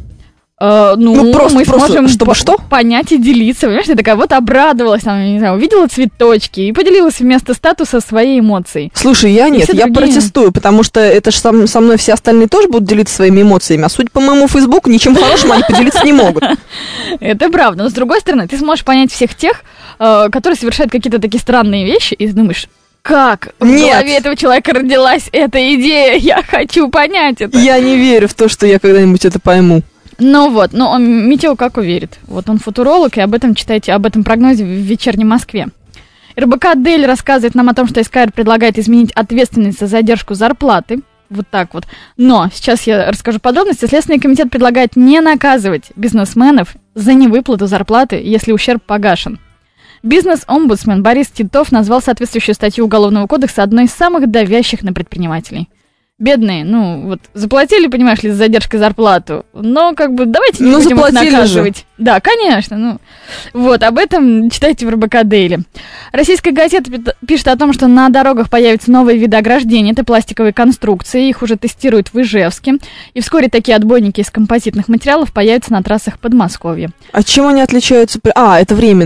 Просто, мы сможем чтобы что? понять и делиться. Понимаешь, я такая вот обрадовалась, там, не знаю, увидела цветочки и поделилась вместо статуса своей эмоцией. Слушай, я протестую, потому что это ж со мной все остальные тоже будут делиться своими эмоциями, а судя по моему Фейсбуку, ничем хорошим они поделиться не могут. Это правда, но с другой стороны, ты сможешь понять всех тех, которые совершают какие-то такие странные вещи, и ты думаешь... Как в голове этого человека родилась эта идея? Я хочу понять это. Я не верю в то, что я когда-нибудь это пойму. Ну вот, но Митио Каку верит. Вот он футуролог, и об этом читайте, об этом прогнозе в «Вечерней Москве». РБК «Дель» рассказывает нам о том, что СКР предлагает изменить ответственность за задержку зарплаты. Вот так вот. Но сейчас я расскажу подробности. Следственный комитет предлагает не наказывать бизнесменов за невыплату зарплаты, если ущерб погашен. Бизнес-омбудсмен Борис Титов назвал соответствующую статью Уголовного кодекса одной из самых давящих на предпринимателей. Бедные, заплатили, понимаешь ли, за задержкой зарплату, но давайте не будем их наказывать. Же. Да, конечно, Вот, об этом читайте в РБК Дейли. Российская газета пишет о том, что на дорогах появятся новые виды ограждений, это пластиковые конструкции, их уже тестируют в Ижевске, и вскоре такие отбойники из композитных материалов появятся на трассах Подмосковья. А чем они отличаются? Это временные.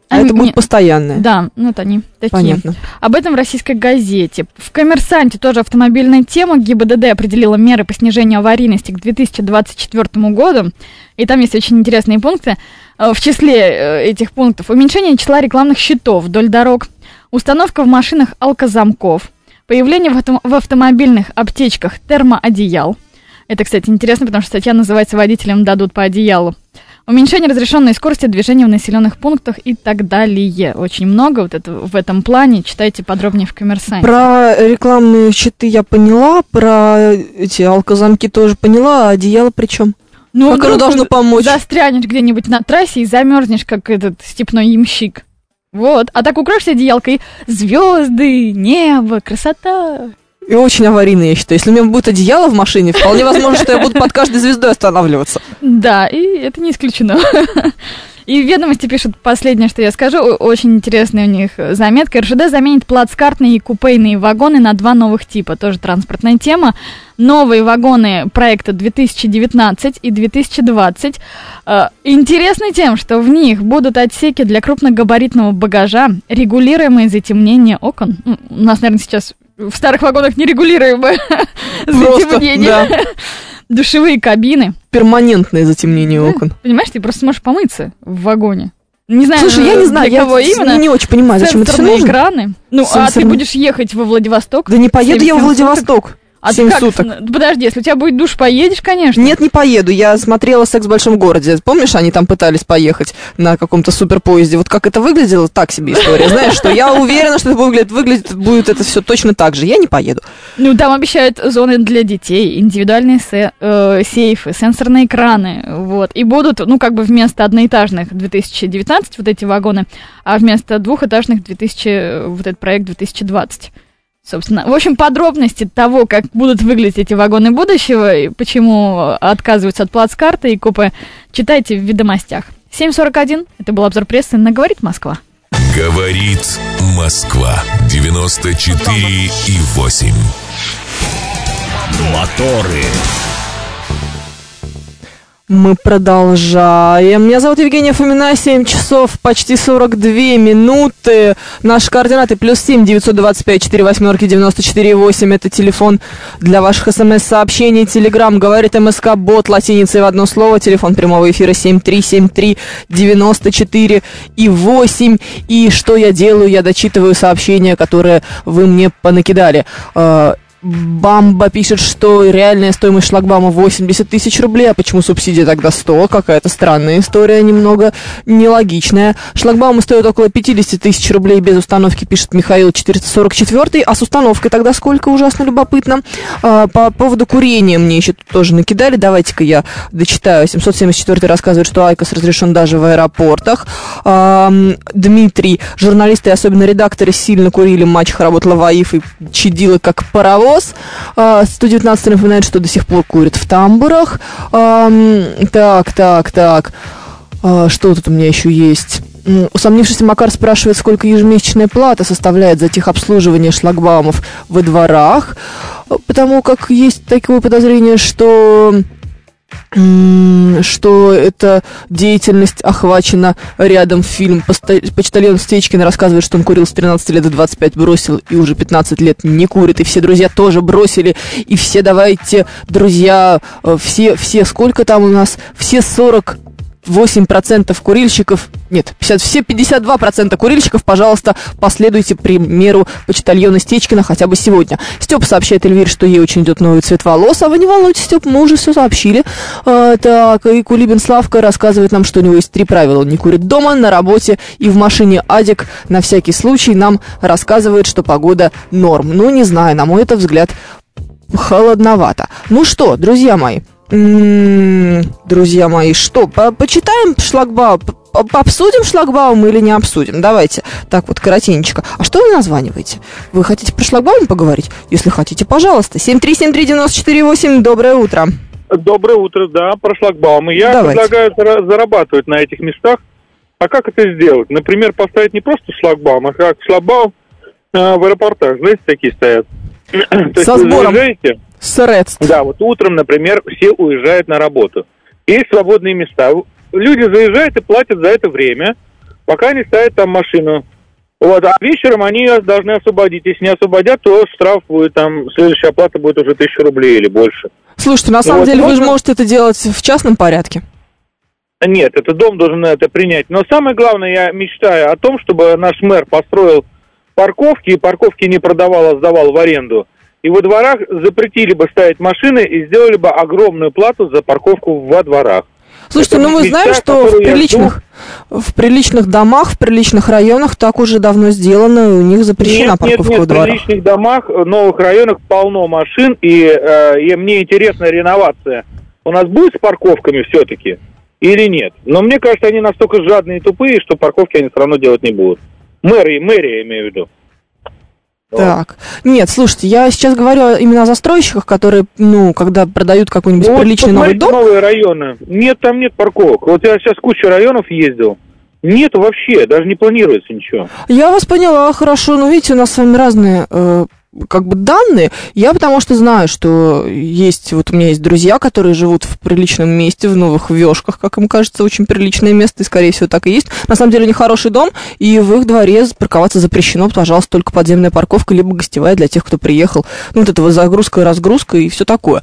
А это будет постоянное? Да, ну вот они такие. Понятно. Об этом в российской газете. В «Коммерсанте» тоже автомобильная тема. ГИБДД определила меры по снижению аварийности к 2024 году. И там есть очень интересные пункты. В числе этих пунктов уменьшение числа рекламных щитов вдоль дорог, установка в машинах алкозамков, появление в автомобильных аптечках термоодеял. Это, кстати, интересно, потому что статья называется «Водителям дадут по одеялу». Уменьшение разрешенной скорости движения в населенных пунктах и так далее. Очень много вот это, в этом плане. Читайте подробнее в «Коммерсанте». Про рекламные щиты я поняла, про эти алкозамки тоже поняла, а одеяло при чем? Ну, как оно должно помочь? Застрянешь где-нибудь на трассе и замерзнешь, как этот степной ямщик. Вот. А так укроешься одеялкой, звезды, небо, красота. И очень аварийно, я считаю. Если у меня будет одеяло в машине, вполне возможно, что я буду под каждой звездой останавливаться. Да, и это не исключено. И в «Ведомости» пишут последнее, что я скажу, очень интересная у них заметка. РЖД заменит плацкартные и купейные вагоны на 2 новых типа. Тоже транспортная тема. Новые вагоны проекта 2019 и 2020 интересны тем, что в них будут отсеки для крупногабаритного багажа, регулируемые затемнение окон. У нас, наверное, сейчас в старых вагонах нерегулируемое затемнение. Да. Душевые кабины. Перманентное затемнение окон. Понимаешь, ты просто сможешь помыться в вагоне. Не знаю, слушай, я не знаю, я именно. Не очень понимаю, зачем это все нужно. Экраны. Ну, а ты будешь ехать во Владивосток? Да не поеду я в Владивосток. А 7 суток. Подожди, если у тебя будет душ, поедешь, конечно. Нет, не поеду. Я смотрела «Секс в большом городе». Помнишь, они там пытались поехать на каком-то суперпоезде? Вот как это выглядело, так себе история. Знаешь, что я уверена, что это выглядит будет это все точно так же. Я не поеду. Ну, там обещают зоны для детей, индивидуальные сейфы, сенсорные экраны. Вот. И будут, ну, как бы вместо одноэтажных 2019 вот эти вагоны, а вместо двухэтажных вот этот проект 2020. Собственно, в общем, подробности того, как будут выглядеть эти вагоны будущего, и почему отказываются от плацкарта и купе, читайте в «Ведомостях». 7:41, это был обзор прессы на «Говорит Москва». Говорит Москва, 94,8. Моторы. Мы продолжаем. Меня зовут Евгения Фомина, 7 часов, почти 42 минуты. Наши координаты +7 925 48 94 8. Это телефон для ваших смс-сообщений. Телеграм говорит МСК Бот латиницей в одно слово. Телефон прямого эфира 7373 94 и 8. И что я делаю? Я дочитываю сообщения, которые вы мне понакидали. Бамба пишет, что реальная стоимость шлагбаума 80 тысяч рублей, а почему субсидия тогда 100? Какая-то странная история, немного нелогичная. Шлагбаумы стоят около 50 тысяч рублей без установки, пишет Михаил 444, а с установкой тогда сколько? Ужасно любопытно. По поводу курения мне еще тут тоже накидали, давайте-ка я дочитаю. 774 рассказывает, что айкос разрешен даже в аэропортах. Дмитрий, журналисты и особенно редакторы сильно курили, мачеха работала в АИФ и чадила как паровоз. 119 напоминает, что до сих пор курят в тамбурах. Так. Что тут у меня еще есть? Усомнившийся Макар спрашивает, сколько ежемесячная плата составляет за техобслуживание шлагбаумов во дворах, потому как есть такое подозрение, что эта деятельность охвачена рядом. Фильм «Почтальон Стечкин» рассказывает, что он курил с 13 лет до 25, бросил и уже 15 лет не курит, и все друзья тоже бросили, и все давайте, друзья, все сколько там у нас, все 48% курильщиков, нет, все 52% курильщиков, пожалуйста, последуйте примеру почтальона Стечкина хотя бы сегодня. Степа сообщает Эльвире, что ей очень идет новый цвет волос, а вы не волнуйтесь, Степ, мы уже все сообщили. Так, и Кулибин Славка рассказывает нам, что у него есть 3 правила. Он не курит дома, на работе и в машине. Адик на всякий случай нам рассказывает, что погода норм. Ну, не знаю, на мой это взгляд, холодновато. Ну что, друзья мои, что, почитаем шлагбаум, обсудим шлагбаум или не обсудим? Давайте, так вот, коротенечко. А что вы названиваете? Вы хотите про шлагбаум поговорить? Если хотите, пожалуйста. 7373948, доброе утро. Доброе утро, да, про шлагбаумы. Я предлагаю зарабатывать на этих местах. А как это сделать? Например, поставить не просто шлагбаум, а как шлагбаум в аэропортах. Знаете, такие стоят. Со сбором средств. Да, вот утром, например, все уезжают на работу. Есть свободные места. Люди заезжают и платят за это время. пока они ставят там машину. Вот, а вечером они должны освободить. Если не освободят, то штраф будет там, следующая оплата будет уже 1000 рублей или больше. Слушайте, на самом деле вы же можете это делать в частном порядке. Нет, этот дом должен это принять. Но самое главное, я мечтаю о том, чтобы наш мэр построил парковки, и парковки не продавал, а сдавал в аренду. И во дворах запретили бы ставить машины и сделали бы огромную плату за парковку во дворах. Слушайте, ну мы знаем, что в приличных домах, в приличных районах так уже давно сделано, у них запрещена парковка во дворах. В приличных домах, в новых районах полно машин, и мне интересна реновация. У нас будет с парковками все-таки или нет? Но мне кажется, они настолько жадные и тупые, что парковки они все равно делать не будут. Мэрия, имею в виду. Так, нет, слушайте, я сейчас говорю именно о застройщиках, которые, когда продают какой-нибудь приличный новый дом. Новые районы. Нет, там нет парковок. Вот я сейчас кучу районов ездил. Нету вообще, даже не планируется ничего. Я вас поняла, хорошо, но видите, у нас с вами разные данные. Я потому что знаю, что есть, вот у меня есть друзья, которые живут в приличном месте, в Новых Вёшках, как им кажется, очень приличное место, и, скорее всего, так и есть. На самом деле, нехороший дом, и в их дворе парковаться запрещено, пожалуйста, только подземная парковка, либо гостевая для тех, кто приехал. Вот это вот загрузка и разгрузка, и все такое.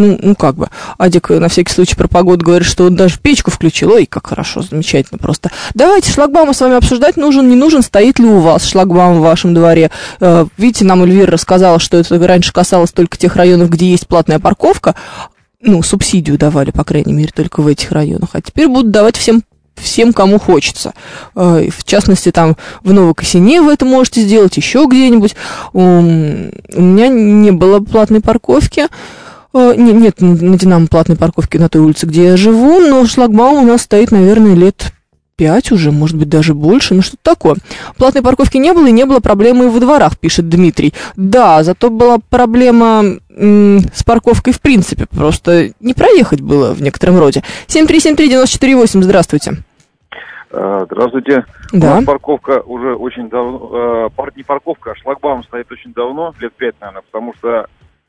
Адик на всякий случай про погоду говорит, что он даже печку включил. Ой, как хорошо, замечательно просто. Давайте шлагбаумы с вами обсуждать, нужен, не нужен, стоит ли у вас шлагбаум в вашем дворе. Видите, нам Эльвира рассказала, что это раньше касалось только тех районов, где есть платная парковка. Субсидию давали, по крайней мере, только в этих районах. А теперь будут давать всем, кому хочется. В частности, там в Новокосине вы это можете сделать, еще где-нибудь. У меня не было платной парковки. Нет на Динамо платной парковки на той улице, где я живу, но шлагбаум у нас стоит, наверное, лет 5 уже, может быть, даже больше, что-то такое. Платной парковки не было, и не было проблемы и во дворах, пишет Дмитрий. Да, зато была проблема с парковкой в принципе, просто не проехать было в некотором роде. 7373948, здравствуйте. Здравствуйте. Да. У нас парковка уже очень давно, не парковка, а шлагбаум стоит очень давно, лет 5, наверное, потому что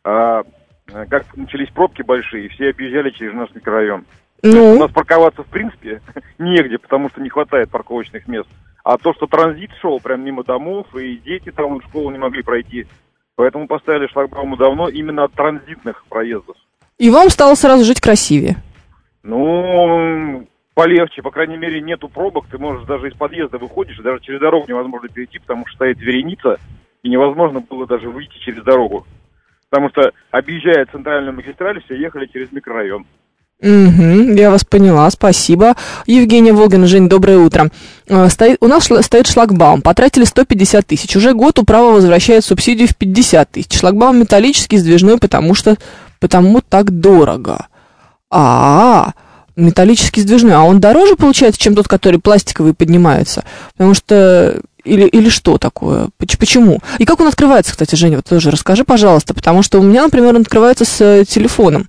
как начались пробки большие, все объезжали через наш микрорайон. У нас парковаться, в принципе, негде, потому что не хватает парковочных мест. А то, что транзит шел прямо мимо домов, и дети там в школу не могли пройти. Поэтому поставили шлагбаумы давно именно от транзитных проездов. И вам стало сразу жить красивее? Полегче. По крайней мере, нету пробок. Ты можешь даже из подъезда выходишь, и даже через дорогу невозможно перейти, потому что стоит вереница, и невозможно было даже выйти через дорогу. Потому что, объезжая центральную магистраль, все ехали через микрорайон. Я вас поняла, спасибо. Евгения Волгина, Жень, доброе утро. У нас стоит шлагбаум, потратили 150 тысяч. Уже год управа возвращает субсидию в 50 тысяч. Шлагбаум металлический, сдвижной, потому так дорого. Металлический сдвижной. А он дороже получается, чем тот, который пластиковый поднимается? Потому что... Или что такое? Почему? И как он открывается, кстати, Женя, вот тоже расскажи, пожалуйста. Потому что у меня, например, он открывается с телефоном.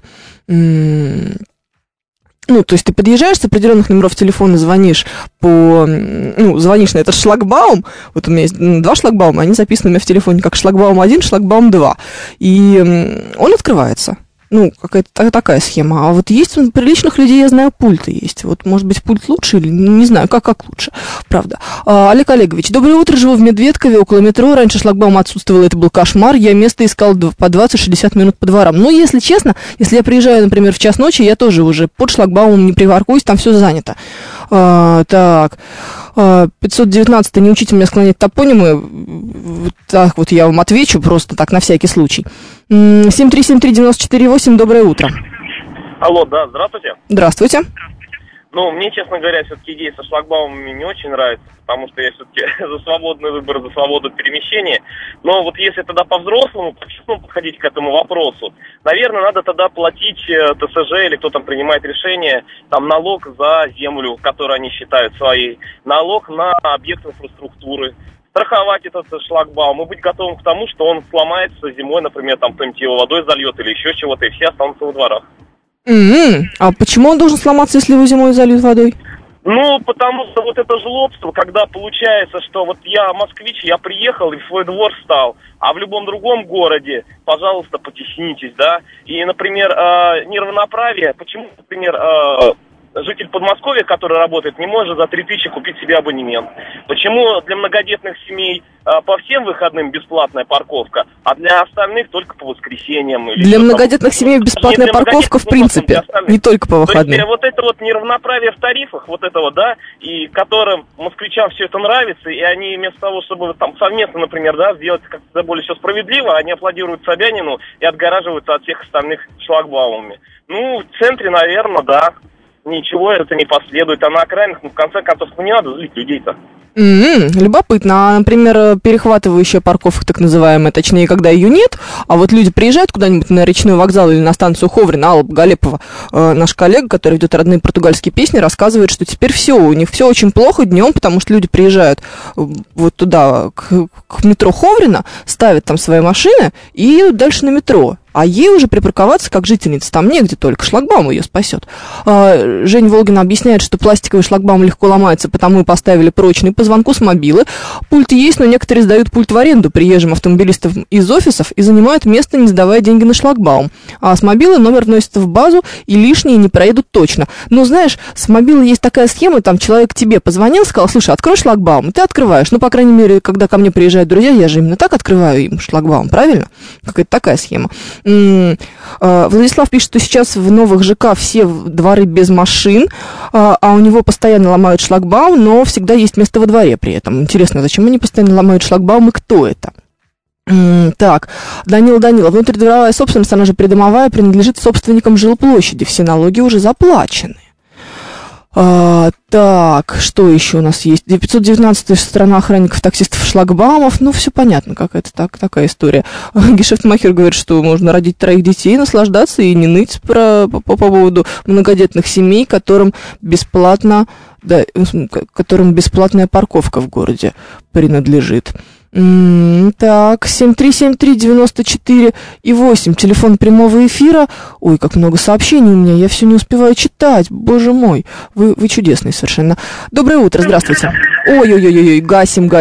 То есть ты подъезжаешь с определенных номеров телефона, звонишь звонишь на этот шлагбаум. Вот у меня есть 2 шлагбаума, они записаны у меня в телефоне как шлагбаум 1, шлагбаум 2. И он открывается. Какая-то такая схема. А вот есть у приличных людей, я знаю, пульты есть. Вот, может быть, пульт лучше или не знаю, как лучше. Правда. Олег Олегович, доброе утро. Живу в Медведкове, около метро. Раньше шлагбаум отсутствовал, это был кошмар. Я место искал по 20-60 минут по дворам. Если честно, если я приезжаю, например, в час ночи, я тоже уже под шлагбаумом не припаркуюсь, там все занято. Так. 519, не учите меня склонять топонимы. Так вот я вам отвечу просто так, на всякий случай. 7373948, доброе утро. Алло, да, здравствуйте. Здравствуйте. Мне, честно говоря, все-таки идея со шлагбаумами не очень нравится, потому что я все-таки за свободный выбор, за свободу перемещения. Но вот если тогда по-взрослому, по-честному подходить к этому вопросу, наверное, надо тогда платить ТСЖ или кто там принимает решение, налог за землю, которую они считают своей, налог на объект инфраструктуры, страховать этот шлагбаум и быть готовым к тому, что он сломается зимой, например, кто-нибудь его водой зальет или еще чего-то, и все останутся во дворах. А почему он должен сломаться, если его зимой зальют водой? Потому что вот это жлобство, когда получается, что вот я москвич, я приехал и в свой двор встал, а в любом другом городе, пожалуйста, потеснитесь, да, и, например, неравноправие, почему, например, житель Подмосковья, который работает, не может за 3000 купить себе абонемент? Почему для многодетных семей по всем выходным бесплатная парковка, а для остальных только по воскресеньям? Для многодетных семей бесплатная парковка в принципе, не только по выходным. То есть вот это вот неравноправие в тарифах, вот этого, да, и которым москвичам все это нравится, и они вместо того, чтобы там совместно, например, да, сделать как-то более все справедливо, они аплодируют Собянину и отгораживаются от всех остальных шлагбаумами. Ну, в центре, наверное, да, ничего это не последует, а на окраинах, ну, в конце концов, ну, не надо злить людей-то. Любопытно. А, например, перехватывающая парковка, так называемая, точнее, когда ее нет, а вот люди приезжают куда-нибудь на речной вокзал или на станцию Ховрина, Алла Галепова, наш коллега, который ведет родные португальские песни, рассказывает, что теперь все, у них все очень плохо днем, потому что люди приезжают вот туда, к метро Ховрина, ставят там свои машины и едут дальше на метро. А ей уже припарковаться как жительница там негде, только шлагбаум ее спасет. Женя Волгина объясняет, что пластиковый шлагбаум легко ломается, потому и поставили прочный по звонку с мобилы. Пульт есть, но некоторые сдают пульт в аренду приезжим автомобилистам из офисов и занимают место, не сдавая деньги на шлагбаум. А с мобилы номер вносится в базу, и лишние не проедут точно. Но знаешь, с мобилы есть такая схема, там человек тебе позвонил, сказал: слушай, открой шлагбаум, и ты открываешь. Ну, по крайней мере, когда ко мне приезжают друзья, я же именно так открываю им шлагбаум, правильно? Какая-то такая схема. Владислав пишет, что сейчас в новых ЖК все дворы без машин, а у него постоянно ломают шлагбаум, но всегда есть место во дворе при этом. Интересно, зачем они постоянно ломают шлагбаум и кто это? Так, Данила, внутридворовая собственность, она же придомовая, принадлежит собственникам жилплощади, все налоги уже заплачены. Так, что еще у нас есть? 519-я страна охранников, таксистов, шлагбаумов. Ну, все понятно, какая-то такая история. Гешефтмахер говорит, что можно родить 3 детей, наслаждаться и не ныть по поводу многодетных семей, которым бесплатная парковка в городе принадлежит. Так, 7373948, телефон прямого эфира. Ой, как много сообщений у меня, я все не успеваю читать, боже мой, вы чудесный совершенно. Доброе утро, здравствуйте. Ой, гасим.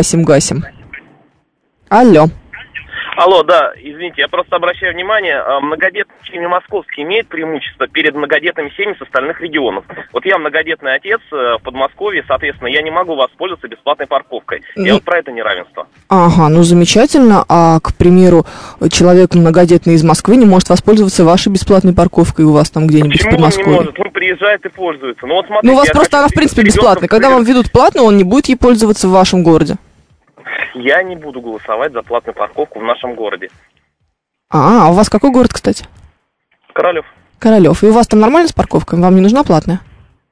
Алло. Алло, да, извините, я просто обращаю внимание, многодетные семьи московские имеют преимущество перед многодетными семьями с остальных регионов. Вот я многодетный отец в Подмосковье, соответственно, я не могу воспользоваться бесплатной парковкой. Я вот про это неравенство. Ага, ну замечательно. А, к примеру, человек многодетный из Москвы не может воспользоваться вашей бесплатной парковкой у вас там где-нибудь в Подмосковье? Почему он не может? Он приезжает и пользуется. Ну, вот смотрите, ну у вас просто она в принципе бесплатная. Когда вам ведут платную, он не будет ей пользоваться в вашем городе. Я не буду голосовать за платную парковку в нашем городе. А у вас какой город, кстати? Королев. И у вас там нормально с парковкой? Вам не нужна платная?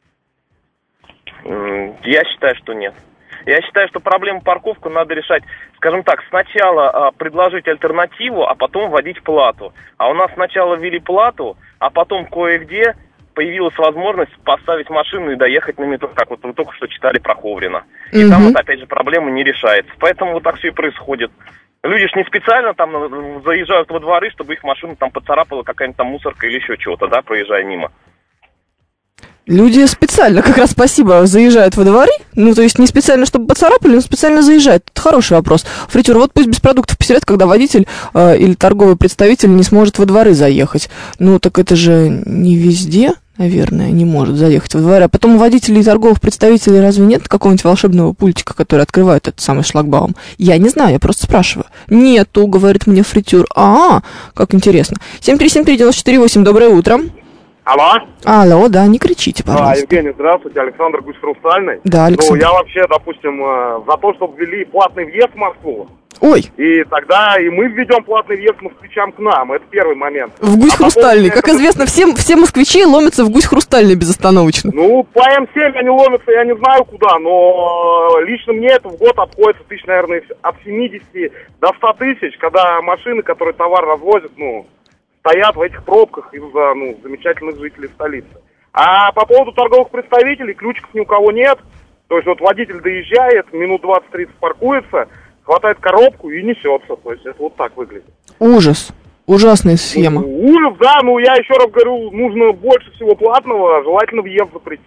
Я считаю, что нет. Я считаю, что проблему парковку надо решать, скажем так, сначала предложить альтернативу, а потом вводить плату. А у нас сначала ввели плату, а потом кое-где появилась возможность поставить машину и доехать на метро, как вот вы только что читали про Ховрина. И там вот опять же проблема не решается. Поэтому вот так все и происходит. Люди ж не специально там заезжают во дворы, чтобы их машину там поцарапала какая-нибудь там мусорка или еще чего-то, да, проезжая мимо. Люди специально, как раз спасибо, заезжают во дворы, ну, то есть не специально, чтобы поцарапали, но специально заезжают. Это хороший вопрос. Фритюр, вот пусть без продуктов поселят, когда водитель или торговый представитель не сможет во дворы заехать. Ну, так это же не везде, наверное, не может заехать во дворы. А потом у водителей и торговых представителей разве нет какого-нибудь волшебного пультика, который открывает этот самый шлагбаум? Я не знаю, я просто спрашиваю. Нету, говорит мне Фритюр. Как интересно. 7373948, доброе утро. Алло, да, не кричите, пожалуйста. Евгений, здравствуйте, Александр Гусь Хрустальный. Да, Александр. Ну, я вообще, допустим, за то, чтобы ввели платный въезд в Москву. Ой. И тогда и мы введем платный въезд москвичам к нам, это первый момент. В Гусь Хрустальный, как известно, все москвичи ломятся в Гусь Хрустальный безостановочно. Ну, по М7 они ломятся, я не знаю куда, но лично мне это в год обходится тысяч, наверное, от 70 до 100 тысяч, когда машины, которые товар развозят, стоят в этих пробках из-за замечательных жителей столицы. А по поводу торговых представителей, ключиков ни у кого нет. То есть вот водитель доезжает, минут 20-30 паркуется, хватает коробку и несется. То есть это вот так выглядит. Ужас. Ужасная схема. Ужас, да, я еще раз говорю, нужно больше всего платного, желательно въезд запретить.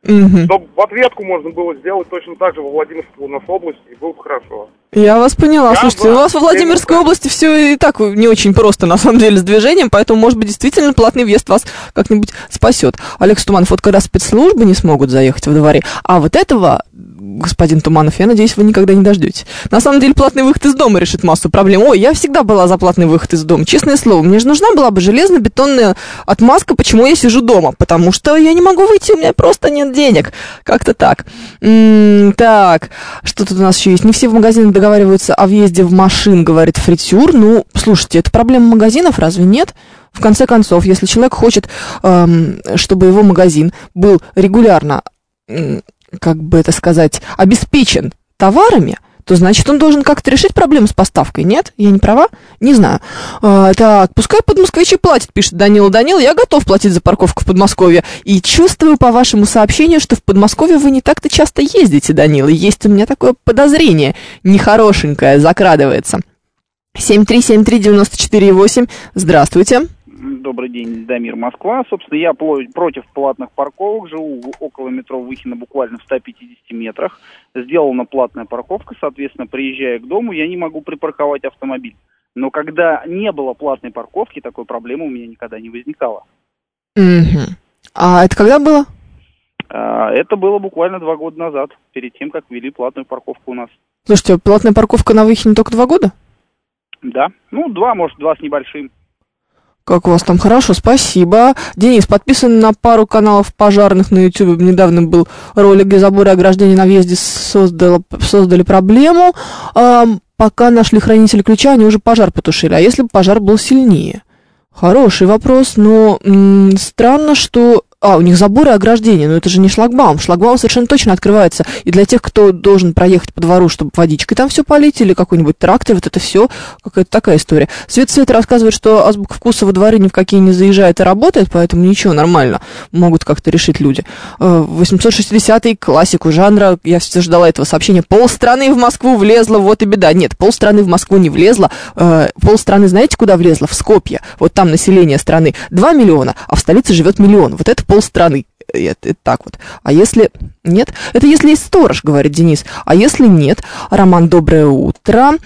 Чтобы в ответку можно было сделать точно так же во Владимирской у нас области, и было бы хорошо. Я вас поняла. Слушайте, у вас во Владимирской области все и так не очень просто, на самом деле, с движением, поэтому, может быть, действительно платный въезд вас как-нибудь спасет. Алекс Туманов, вот когда спецслужбы не смогут заехать во дворе, а вот этого, господин Туманов, я надеюсь, вы никогда не дождетесь. На самом деле, платный выход из дома решит массу проблем. Ой, я всегда была за платный выход из дома, честное слово. Мне же нужна была бы железно-бетонная отмазка, почему я сижу дома. Потому что я не могу выйти, у меня просто нет денег. Как-то так. Так, что тут у нас еще есть? Не все в магазинах договариваются о въезде в машин, говорит Фритюр. Ну, слушайте, это проблема магазинов, разве нет? В конце концов, если человек хочет, чтобы его магазин был регулярно, как бы это сказать, обеспечен товарами, то значит он должен как-то решить проблему с поставкой, нет? Я не права? Не знаю. Так, пускай подмосквичи платят, пишет Данила. Данила, я готов платить за парковку в Подмосковье. И чувствую по вашему сообщению, что в Подмосковье вы не так-то часто ездите, Данила. Есть у меня такое подозрение нехорошенькое, закрадывается. 7373948. Здравствуйте. Добрый день, Дамир, Москва. Собственно, я против платных парковок, живу около метро Выхино, буквально в 150 метрах. Сделана платная парковка, соответственно, приезжая к дому, я не могу припарковать автомобиль. Но когда не было платной парковки, такой проблемы у меня никогда не возникало. А это когда было? Это было буквально 2 года назад, перед тем, как ввели платную парковку у нас. Слушайте, платная парковка на Выхине только 2 года? Да, 2, может, 2 с небольшим. Как у вас там хорошо, спасибо. Денис, подписан на пару каналов пожарных на YouTube. Недавно был ролик, где заборы ограждения на въезде создали проблему. Пока нашли хранителя ключа, они уже пожар потушили. А если бы пожар был сильнее? Хороший вопрос, но странно, что... у них заборы ограждения, но это же не шлагбаум. Шлагбаум совершенно точно открывается. И для тех, кто должен проехать по двору, чтобы водичкой там все полить, или какой-нибудь трактор, вот это все, какая-то такая история. Свет рассказывает, что азбука вкуса во дворы ни в какие не заезжает и работает, поэтому ничего, нормально. Могут как-то решить люди. 860-й, классику жанра, я все ждала этого сообщения. Полстраны в Москву влезла, вот и беда. Нет, полстраны в Москву не влезла. Полстраны, знаете, куда влезла? В Скопье. Вот там население страны 2 миллиона, а в столице живет 1 миллион. Вот это полстраны. Это так вот. А если нет? Это если есть сторож, говорит Денис. А если нет? Роман, доброе утро.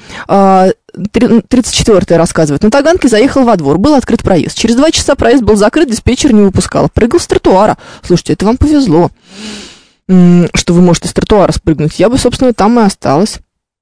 34-й рассказывает. На Таганке заехал во двор, был открыт проезд. Через 2 часа проезд был закрыт, диспетчер не выпускал. Прыгал с тротуара. Слушайте, это вам повезло, что вы можете с тротуара спрыгнуть. Я бы, собственно, там и осталась.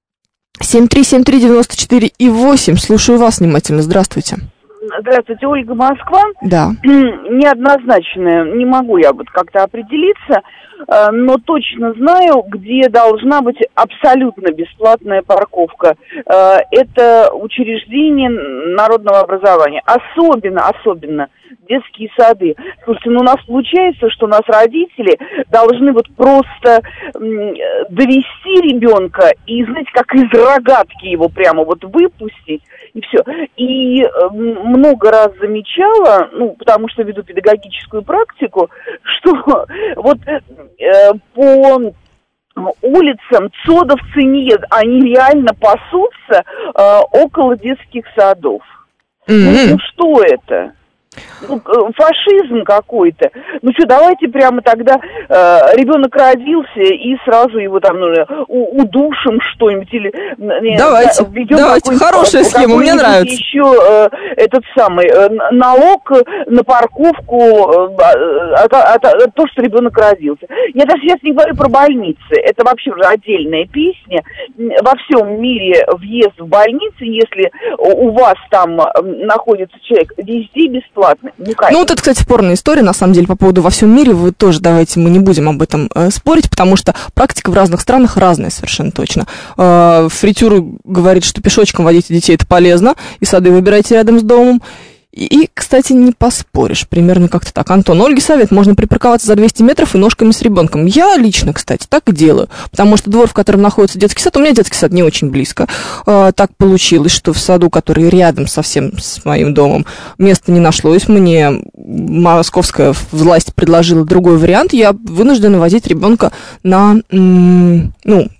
7373948. Слушаю вас внимательно. Здравствуйте. Здравствуйте, Ольга, Москва. Да. Неоднозначная, не могу я вот как-то определиться, но точно знаю, где должна быть абсолютно бесплатная парковка. Это учреждение народного образования. Особенно детские сады. Слушайте, у нас получается, что у нас родители должны вот просто довести ребенка и, знаете, как из рогатки его прямо вот выпустить, и все. И много раз замечала, потому что веду педагогическую практику, что вот по улицам цодовцы нет, они реально пасутся около детских садов. Что это? Фашизм какой-то. Давайте прямо тогда ребенок родился и сразу его там удушим что-нибудь или давайте, хорошая схема, мне нравится. Еще этот самый налог на парковку то, что ребенок родился. Я даже сейчас не говорю про больницы. Это вообще уже отдельная песня. Во всем мире въезд в больницу, если у вас там находится человек, везде бесплатно. Вот это, кстати, спорная история, на самом деле, по поводу во всем мире. Вы тоже, давайте, мы не будем об этом спорить, потому что практика в разных странах разная совершенно точно. Фритюр говорит, что пешочком водить детей это полезно, и сады выбирайте рядом с домом. И, кстати, не поспоришь, примерно как-то так. Антон, Ольге совет, можно припарковаться за 200 метров и ножками с ребенком. Я лично, кстати, так и делаю, потому что двор, в котором находится детский сад, у меня детский сад не очень близко. Так получилось, что в саду, который рядом совсем с моим домом, места не нашлось. Мне московская власть предложила другой вариант. Я вынуждена возить ребенка на,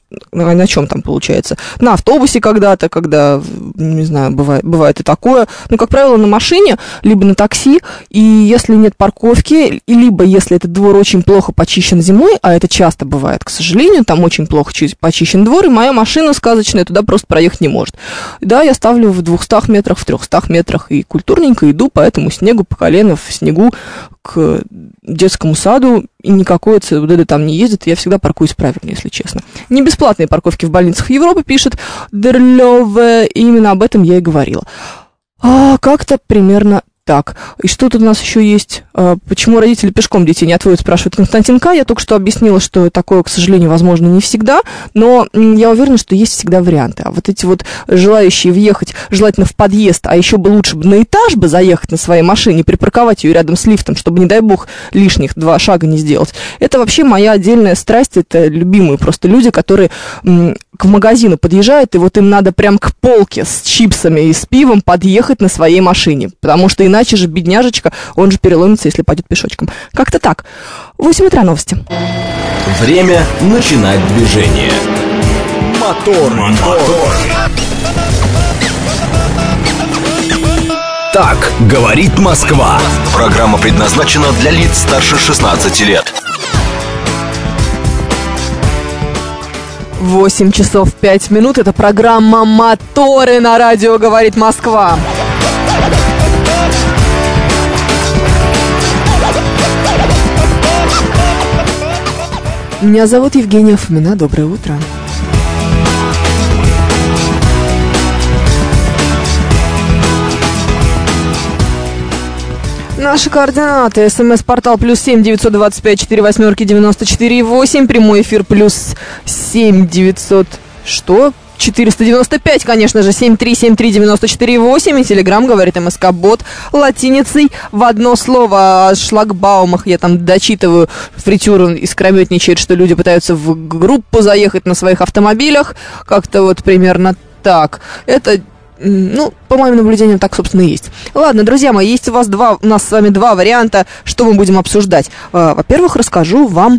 на чем там получается? На автобусе когда-то, когда, не знаю, бывает и такое. Ну, как правило, на машине, либо на такси, и если нет парковки, либо если этот двор очень плохо почищен зимой, а это часто бывает, к сожалению, там очень плохо почищен двор, и моя машина сказочная туда просто проехать не может. Да, я ставлю в 200 метрах, в 300 метрах и культурненько иду по этому снегу, по колено в снегу к детскому саду, и никакой ЦУДД там не ездит, и я всегда паркуюсь правильно, если честно. Не бесплатные парковки в больницах Европы, пишет Дерлёве, и именно об этом я и говорила. Как-то примерно так. И что тут у нас еще есть? Почему родители пешком детей не отводят, спрашивает Константин К. Я только что объяснила, что такое, к сожалению, возможно не всегда, но я уверена, что есть всегда варианты. А вот эти вот желающие въехать, желательно в подъезд, а еще бы лучше бы на этаж бы заехать на своей машине, припарковать ее рядом с лифтом, чтобы, не дай бог, лишних 2 шага не сделать. Это вообще моя отдельная страсть, это любимые просто люди, которые к магазину подъезжают, и вот им надо прям к полке с чипсами и с пивом подъехать на своей машине, потому что иначе же бедняжечка, он же переломится, если пойдет пешочком. Как-то так. 8 утра, новости. Время начинать движение. Мотор. Так говорит Москва. Программа предназначена для лиц старше 16 лет. 8 часов 5 минут. Это программа «Моторы» на радио «Говорит Москва». Меня зовут Евгения Фомина. Доброе утро. Наши координаты. СМС-портал +7 925 48 94 8. Прямой эфир +7 900... Что? 495, конечно же, 7373948. И телеграм говорит МСК-бот латиницей в одно слово. О шлагбаумах я там дочитываю. Фритюр искрометничает, что люди пытаются в группу заехать на своих автомобилях. Как-то вот примерно так. Это... Ну, по моим наблюдениям, так, собственно, и есть. Ладно, друзья мои, есть у нас с вами 2 варианта, что мы будем обсуждать. Во-первых, расскажу вам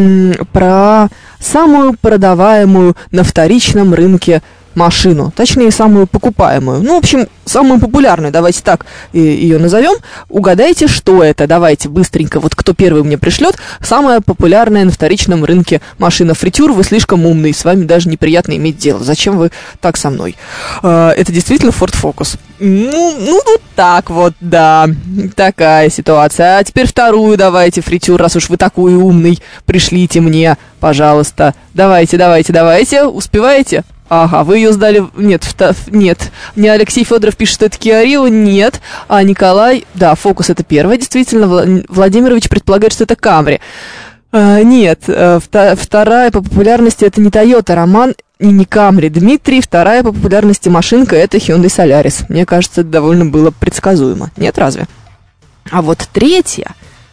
про самую продаваемую на вторичном рынке машину, точнее, самую покупаемую. Ну, в общем, самую популярную, давайте так ее назовем. Угадайте, что это. Давайте быстренько, вот кто первый мне пришлет. Самая популярная на вторичном рынке машина. Фритюр, вы слишком умный, с вами даже неприятно иметь дело. Зачем вы так со мной? Это действительно Ford Focus. Ну, вот так вот, да. Такая ситуация. А теперь вторую давайте, Фритюр, раз уж вы такой умный, пришлите мне, пожалуйста. Давайте. Успеваете? Ага, вы ее сдали... Нет. Не Алексей Федоров пишет, что это Kia Rio. Нет. А Николай... Да, Focus это первая, действительно. Владимирович предполагает, что это Camry. Нет. Вторая по популярности это не Toyota, Роман, и не Camry. Дмитрий, вторая по популярности машинка это Hyundai Solaris. Мне кажется, это довольно было предсказуемо. Нет, разве? А вот третья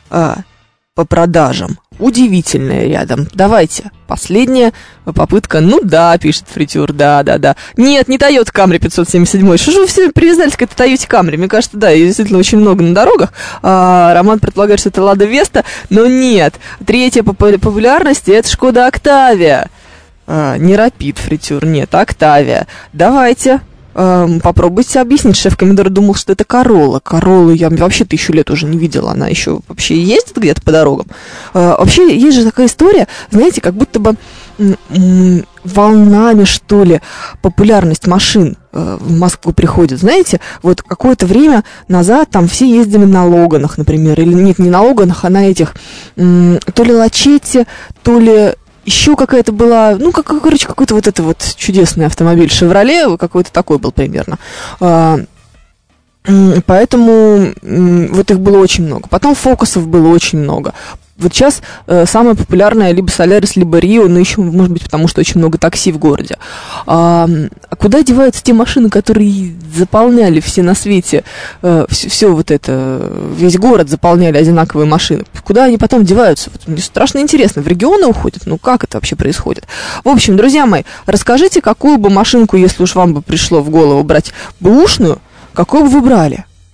по продажам удивительная рядом. Давайте. Последняя попытка. Ну да, пишет Фритюр, да. Нет, не Toyota Camry 577. Что же вы все привязались к этой Toyota Camry? Мне кажется, да, ее действительно очень много на дорогах. Роман предполагает, что это Lada Vesta, но нет. Третья по популярности это Шкода Октавия. Не Rapid, Фритюр, нет, Октавия. Давайте. Попробуйте объяснить. Шеф-комендор думал, что это Королла. Короллу я вообще 1000 лет уже не видела. Она еще вообще ездит где-то по дорогам. Вообще есть же такая история, знаете, как будто бы волнами, что ли, популярность машин в Москву приходит. Знаете, вот какое-то время назад там все ездили на Логанах, например. Или нет, не на Логанах, а на этих то ли Лачетти, то ли... Еще какая-то была, короче, какой-то вот это вот чудесный автомобиль «Шевроле», какой-то такой был примерно. Поэтому вот их было очень много. Потом «Фокусов» было очень много. Вот сейчас самая популярная либо «Солярис», либо «Рио», но еще, может быть, потому что очень много такси в городе. А куда деваются те машины, которые заполняли все на свете, все вот это, весь город заполняли одинаковые машины? Куда они потом деваются? Вот мне страшно интересно. В регионы уходят? Ну, как это вообще происходит? В общем, друзья мои, расскажите, какую бы машинку, если уж вам бы пришло в голову брать бэушную, какую бы вы брали?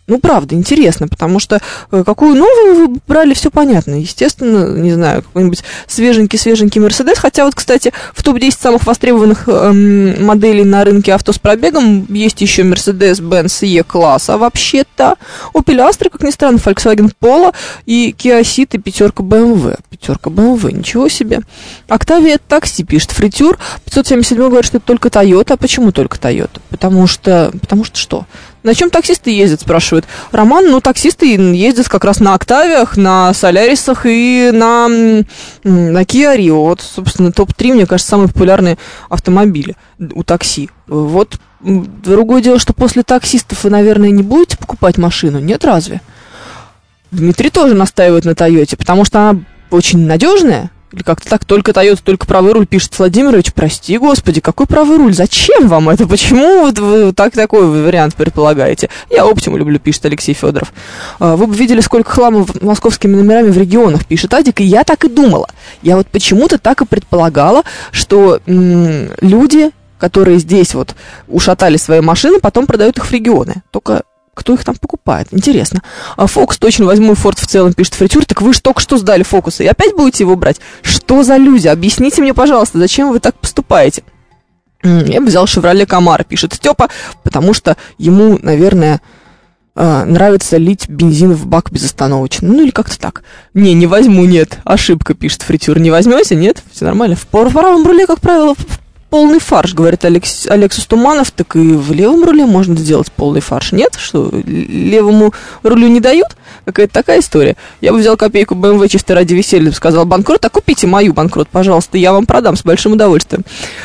Ну, правда, интересно, потому что какую новую вы брали, все понятно. Естественно, не знаю, какой-нибудь свеженький Мерседес. Хотя вот, кстати, в топ-10 самых востребованных моделей на рынке авто с пробегом есть еще Mercedes-Benz E-класса вообще-то. Opel Astra, как ни странно, Volkswagen Polo и Kia Ceed и пятерка BMW. Пятерка BMW, ничего себе. Octavia это такси, пишет Фритюр. 577 говорит, что это только Toyota. А почему только Toyota? Потому что что? На чем таксисты ездят, спрашивает Роман. Ну, таксисты ездят как раз на Октавиях, на Солярисах и на Kia Rio. Вот, собственно, топ-3, мне кажется, самые популярные автомобили у такси. Вот другое дело, что после таксистов вы, наверное, не будете покупать машину. Нет, разве? Дмитрий тоже настаивает на Тойоте, потому что она очень надежная. Или как-то так, только Toyota, только правый руль, пишет Владимирович. Прости, господи, какой правый руль? Зачем вам это? Почему вы такой вариант предполагаете? Я Optima люблю, пишет Алексей Федоров. Вы бы видели, сколько хлама московскими номерами в регионах, пишет Адик. И я так и думала. Я вот почему-то так и предполагала, что люди, которые здесь вот ушатали свои машины, потом продают их в регионы. Только... Кто их там покупает? Интересно. А Фокус точно возьму, и Форд в целом, пишет Фритюр. Так вы же только что сдали Фокуса, и опять будете его брать? Что за люди? Объясните мне, пожалуйста, зачем вы так поступаете? Я бы взял Шевроле Камаро, пишет Степа, потому что ему, наверное, нравится лить бензин в бак безостановочно. Ну, или как-то так. Не возьму, нет. Ошибка, пишет Фритюр. Не возьмете? Нет? Все нормально. В правом руле, как правило, полный фарш, говорит Алексус Туманов, так и в левом руле можно сделать полный фарш. Нет? Что, левому рулю не дают? Какая-то такая история. Я бы взял копейку BMW чисто ради веселья, сказал банкрот, а купите мою банкрот, пожалуйста, я вам продам с большим удовольствием.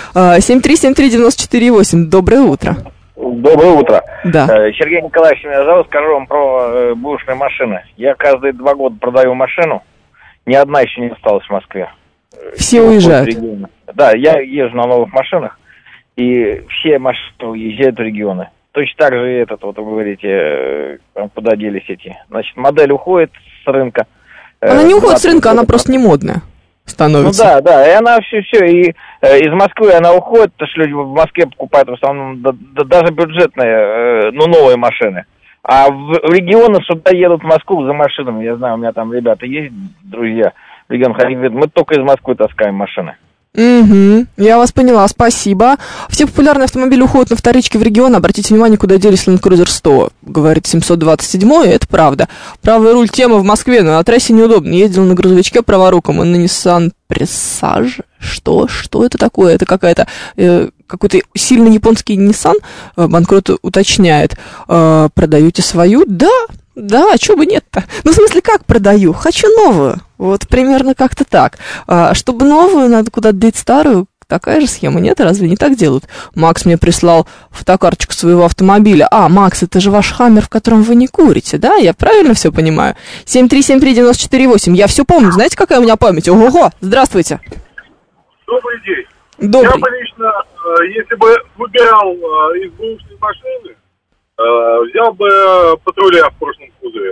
7373948, доброе утро. Доброе утро. Да. Сергей Николаевич меня зовут, скажу вам про бэушные машины. Я каждые 2 года продаю машину, ни одна еще не осталась в Москве. Все уезжают. Да, я езжу на новых машинах, и все машины уезжают в регионы. Точно так же и этот, вот вы говорите, куда делись эти. Значит, модель уходит с рынка. Она не уходит с рынка, она просто не модная становится. Ну да, и она все, и из Москвы она уходит, потому что люди в Москве покупают в основном даже бюджетные, новые машины. А в регионы сюда едут в Москву за машинами. Я знаю, у меня там ребята есть, друзья. В регионах они говорят, мы только из Москвы таскаем машины. Угу, я вас поняла, спасибо. Все популярные автомобили уходят на вторички в регион. Обратите внимание, куда делись Land Cruiser 100, говорит 727, и это правда. Правый руль тема в Москве, но на трассе неудобно. Ездил на грузовичке праворуком и на Nissan Presage. Что это такое? Это какой-то сильно японский Nissan, банкрот уточняет. Продаете свою? Да, а чё бы нет-то? Ну, в смысле, как продаю? Хочу новую. Вот примерно как-то так. Чтобы новую, надо куда-то деть старую. Такая же схема, нет? Разве не так делают? Макс мне прислал фотокарточку своего автомобиля. Макс, это же ваш Хаммер, в котором вы не курите, да? Я правильно все понимаю? 7373948. Я все помню. Знаете, какая у меня память? Ого-го! Здравствуйте. Добрый день. Добрый. Я бы лично, если бы выбирал из бэушной машины, взял бы патруля в прошлом кузове.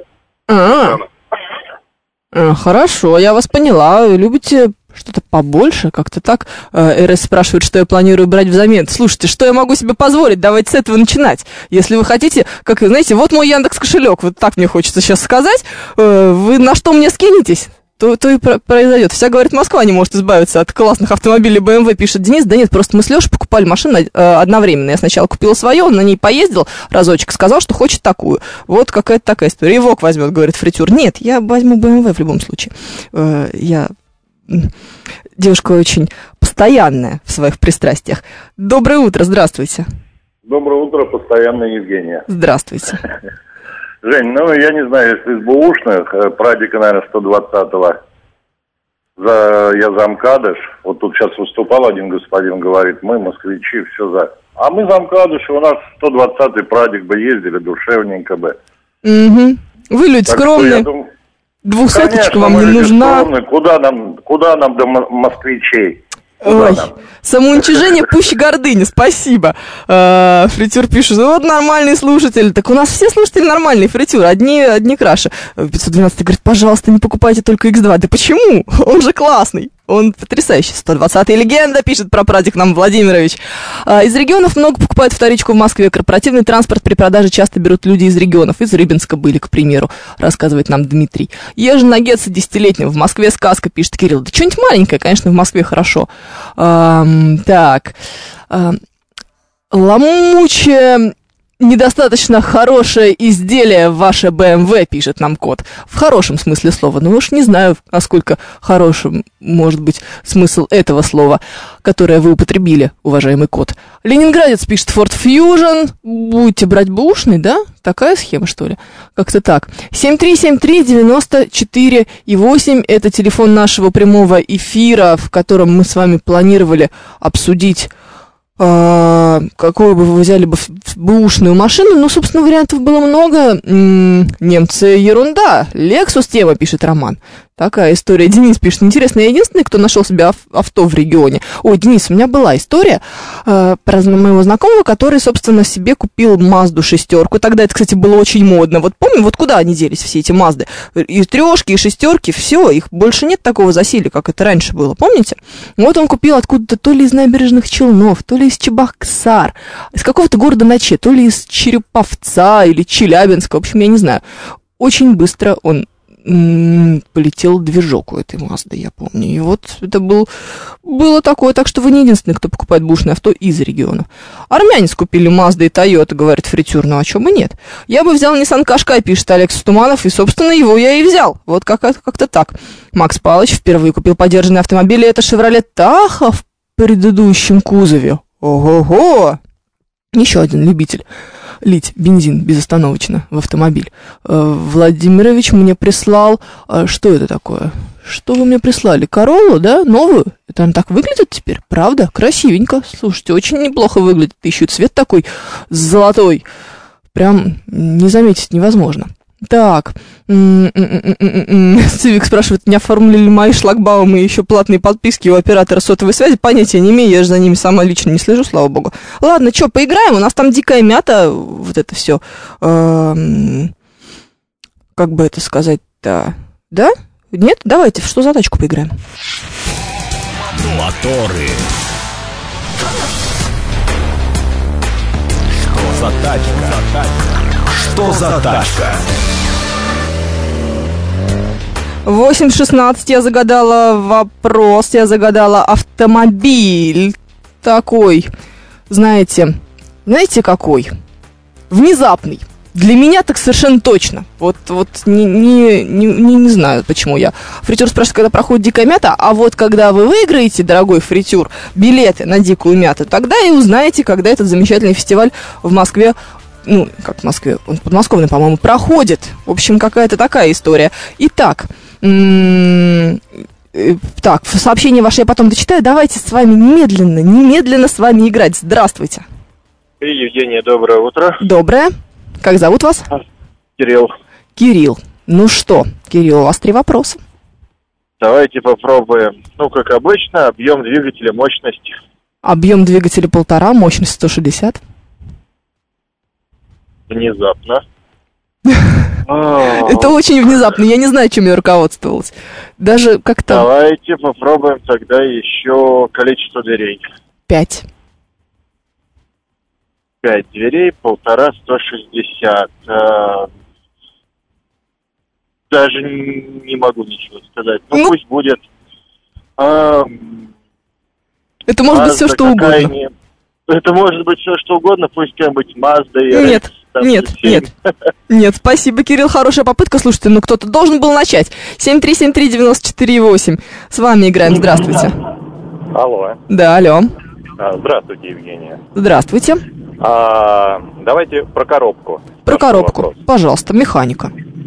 Хорошо, я вас поняла. Любите что-то побольше, как-то так. РС спрашивает, что я планирую брать взамен. Слушайте, что я могу себе позволить? Давайте с этого начинать. Если вы хотите, как, знаете, вот мой Яндекс.Кошелек, вот так мне хочется сейчас сказать. Вы на что мне скинетесь? То и произойдет. Вся, говорит, Москва не может избавиться от классных автомобилей BMW, пишет Денис. Да нет, просто мы с Лешей покупали машину одновременно. Я сначала купила свою, он на ней поездил разочек, сказал, что хочет такую. Вот какая-то такая история. Evoque возьмет, говорит Фритюр. Нет, я возьму BMW в любом случае. Я девушка очень постоянная в своих пристрастиях. Доброе утро, здравствуйте. Доброе утро, постоянная Евгения. Здравствуйте. Жень, я не знаю, если из бэушных, прадика, наверное, 120-го, я за МКАДыш. Вот тут сейчас выступал один господин, говорит, мы, москвичи, все за. А мы за МКАДыш, у нас 120-й прадик бы ездили, душевненько бы. Угу. Вы люди так скромные. Двухсоточка вам не нужна. Скромные. Куда нам до москвичей? Ой, самоуничижение пуще гордыни, спасибо. Фритюр пишет, вот нормальный слушатель. Так у нас все слушатели нормальные, Фритюр, одни краше. 512 говорит, пожалуйста, не покупайте только X2. Да почему? Он же классный. Он потрясающий. 120-й легенда, пишет прапрадик нам Владимирович. Из регионов много покупают вторичку в Москве. Корпоративный транспорт при продаже часто берут люди из регионов. Из Рыбинска были, к примеру, рассказывает нам Дмитрий. Езжу на Гетце 10-летнего. В Москве сказка, пишет Кирилл. Да что-нибудь маленькое, конечно, в Москве хорошо. Так. Ломучее... Недостаточно хорошее изделие ваше BMW, пишет нам кот. В хорошем смысле слова. Но уж не знаю, насколько хорошим может быть смысл этого слова, которое вы употребили, уважаемый кот. Ленинградец пишет Ford Fusion. Будете брать бэушный, да? Такая схема, что ли? Как-то так. 7373948. Это телефон нашего прямого эфира, в котором мы с вами планировали обсудить... какую бы вы взяли бы бэушную машину? Ну, собственно, вариантов было много. Немцы ерунда. Lexus тема, пишет Роман. Такая история. Денис пишет, интересно, я единственный, кто нашел себе авто в регионе. Ой, Денис, у меня была история про моего знакомого, который, собственно, себе купил Мазду 6. Тогда это, кстати, было очень модно. Вот помню, вот куда они делись, все эти Мазды? И 3, и 6, все, их больше нет такого засилия, как это раньше было, помните? Вот он купил откуда-то то ли из Набережных Челнов, то ли из Чебоксар, из какого-то города на Че, то ли из Череповца или Челябинска, в общем, я не знаю. Очень быстро он полетел движок у этой Мазды, я помню. И вот это было такое, так что вы не единственный, кто покупает бэушное авто из региона. Армяне скупили Мазды и Тойота, говорит Фритюр, ну а чё бы нет? Я бы взял Nissan Qashqai, пишет Алекс Туманов, и, собственно, его я и взял. Вот как-то так. Макс Палыч впервые купил подержанный автомобиль, и это Chevrolet Tahoe в предыдущем кузове. Ого-го! Еще один любитель лить бензин безостановочно в автомобиль. Владимирович мне прислал... Что это такое? Что вы мне прислали? Короллу, да? Новую? Это она так выглядит теперь? Правда? Красивенько. Слушайте, очень неплохо выглядит. Еще цвет такой золотой. Прям не заметить невозможно. Так, Цивик спрашивает, не оформили ли мои шлагбаумы и еще платные подписки у оператора сотовой связи? Понятия не имею, я же за ними сама лично не слежу, слава богу. Ладно, что, поиграем? У нас там дикая мята, вот это все. Как бы это сказать-то? Да? Нет? Давайте, что за тачку поиграем? Моторы. Что за тачка? Что за тачка? 8:16 я загадала вопрос, я загадала автомобиль такой, знаете какой? Внезапный. Для меня так совершенно точно. Вот не знаю, почему я. Фритюр спрашивает, когда проходит дикая мята, а вот когда вы выиграете, дорогой Фритюр, билеты на дикую мяту, тогда и узнаете, когда этот замечательный фестиваль в Москве, ну, как в Москве, он подмосковный, по-моему, проходит. В общем, какая-то такая история. Итак, так, сообщение ваше я потом дочитаю. Давайте с вами немедленно с вами играть. Здравствуйте. Евгения, доброе утро. Доброе. Как зовут вас? Кирилл. Кирилл. Ну что, Кирилл, у вас 3 вопроса. Давайте попробуем. Ну, как обычно, объем двигателя, мощность. Объем двигателя 1,5, мощность 160. Внезапно. Это очень внезапно, я не знаю, чем я руководствовалась. Даже как-то... Давайте попробуем тогда еще количество дверей. 5. 5 дверей, 1,5, 160. Даже не могу ничего сказать. Ну, пусть будет... Это может быть все, что угодно. Это может быть все, что угодно, пусть какая-нибудь Mazda и Нет, спасибо, Кирилл, хорошая попытка. Слушайте, ну кто-то должен был начать. 7373948. С вами играем, здравствуйте. Алло. Да, алло. Здравствуйте, Евгения. Здравствуйте. Давайте про коробку. Про коробку, вопрос. Пожалуйста, механика.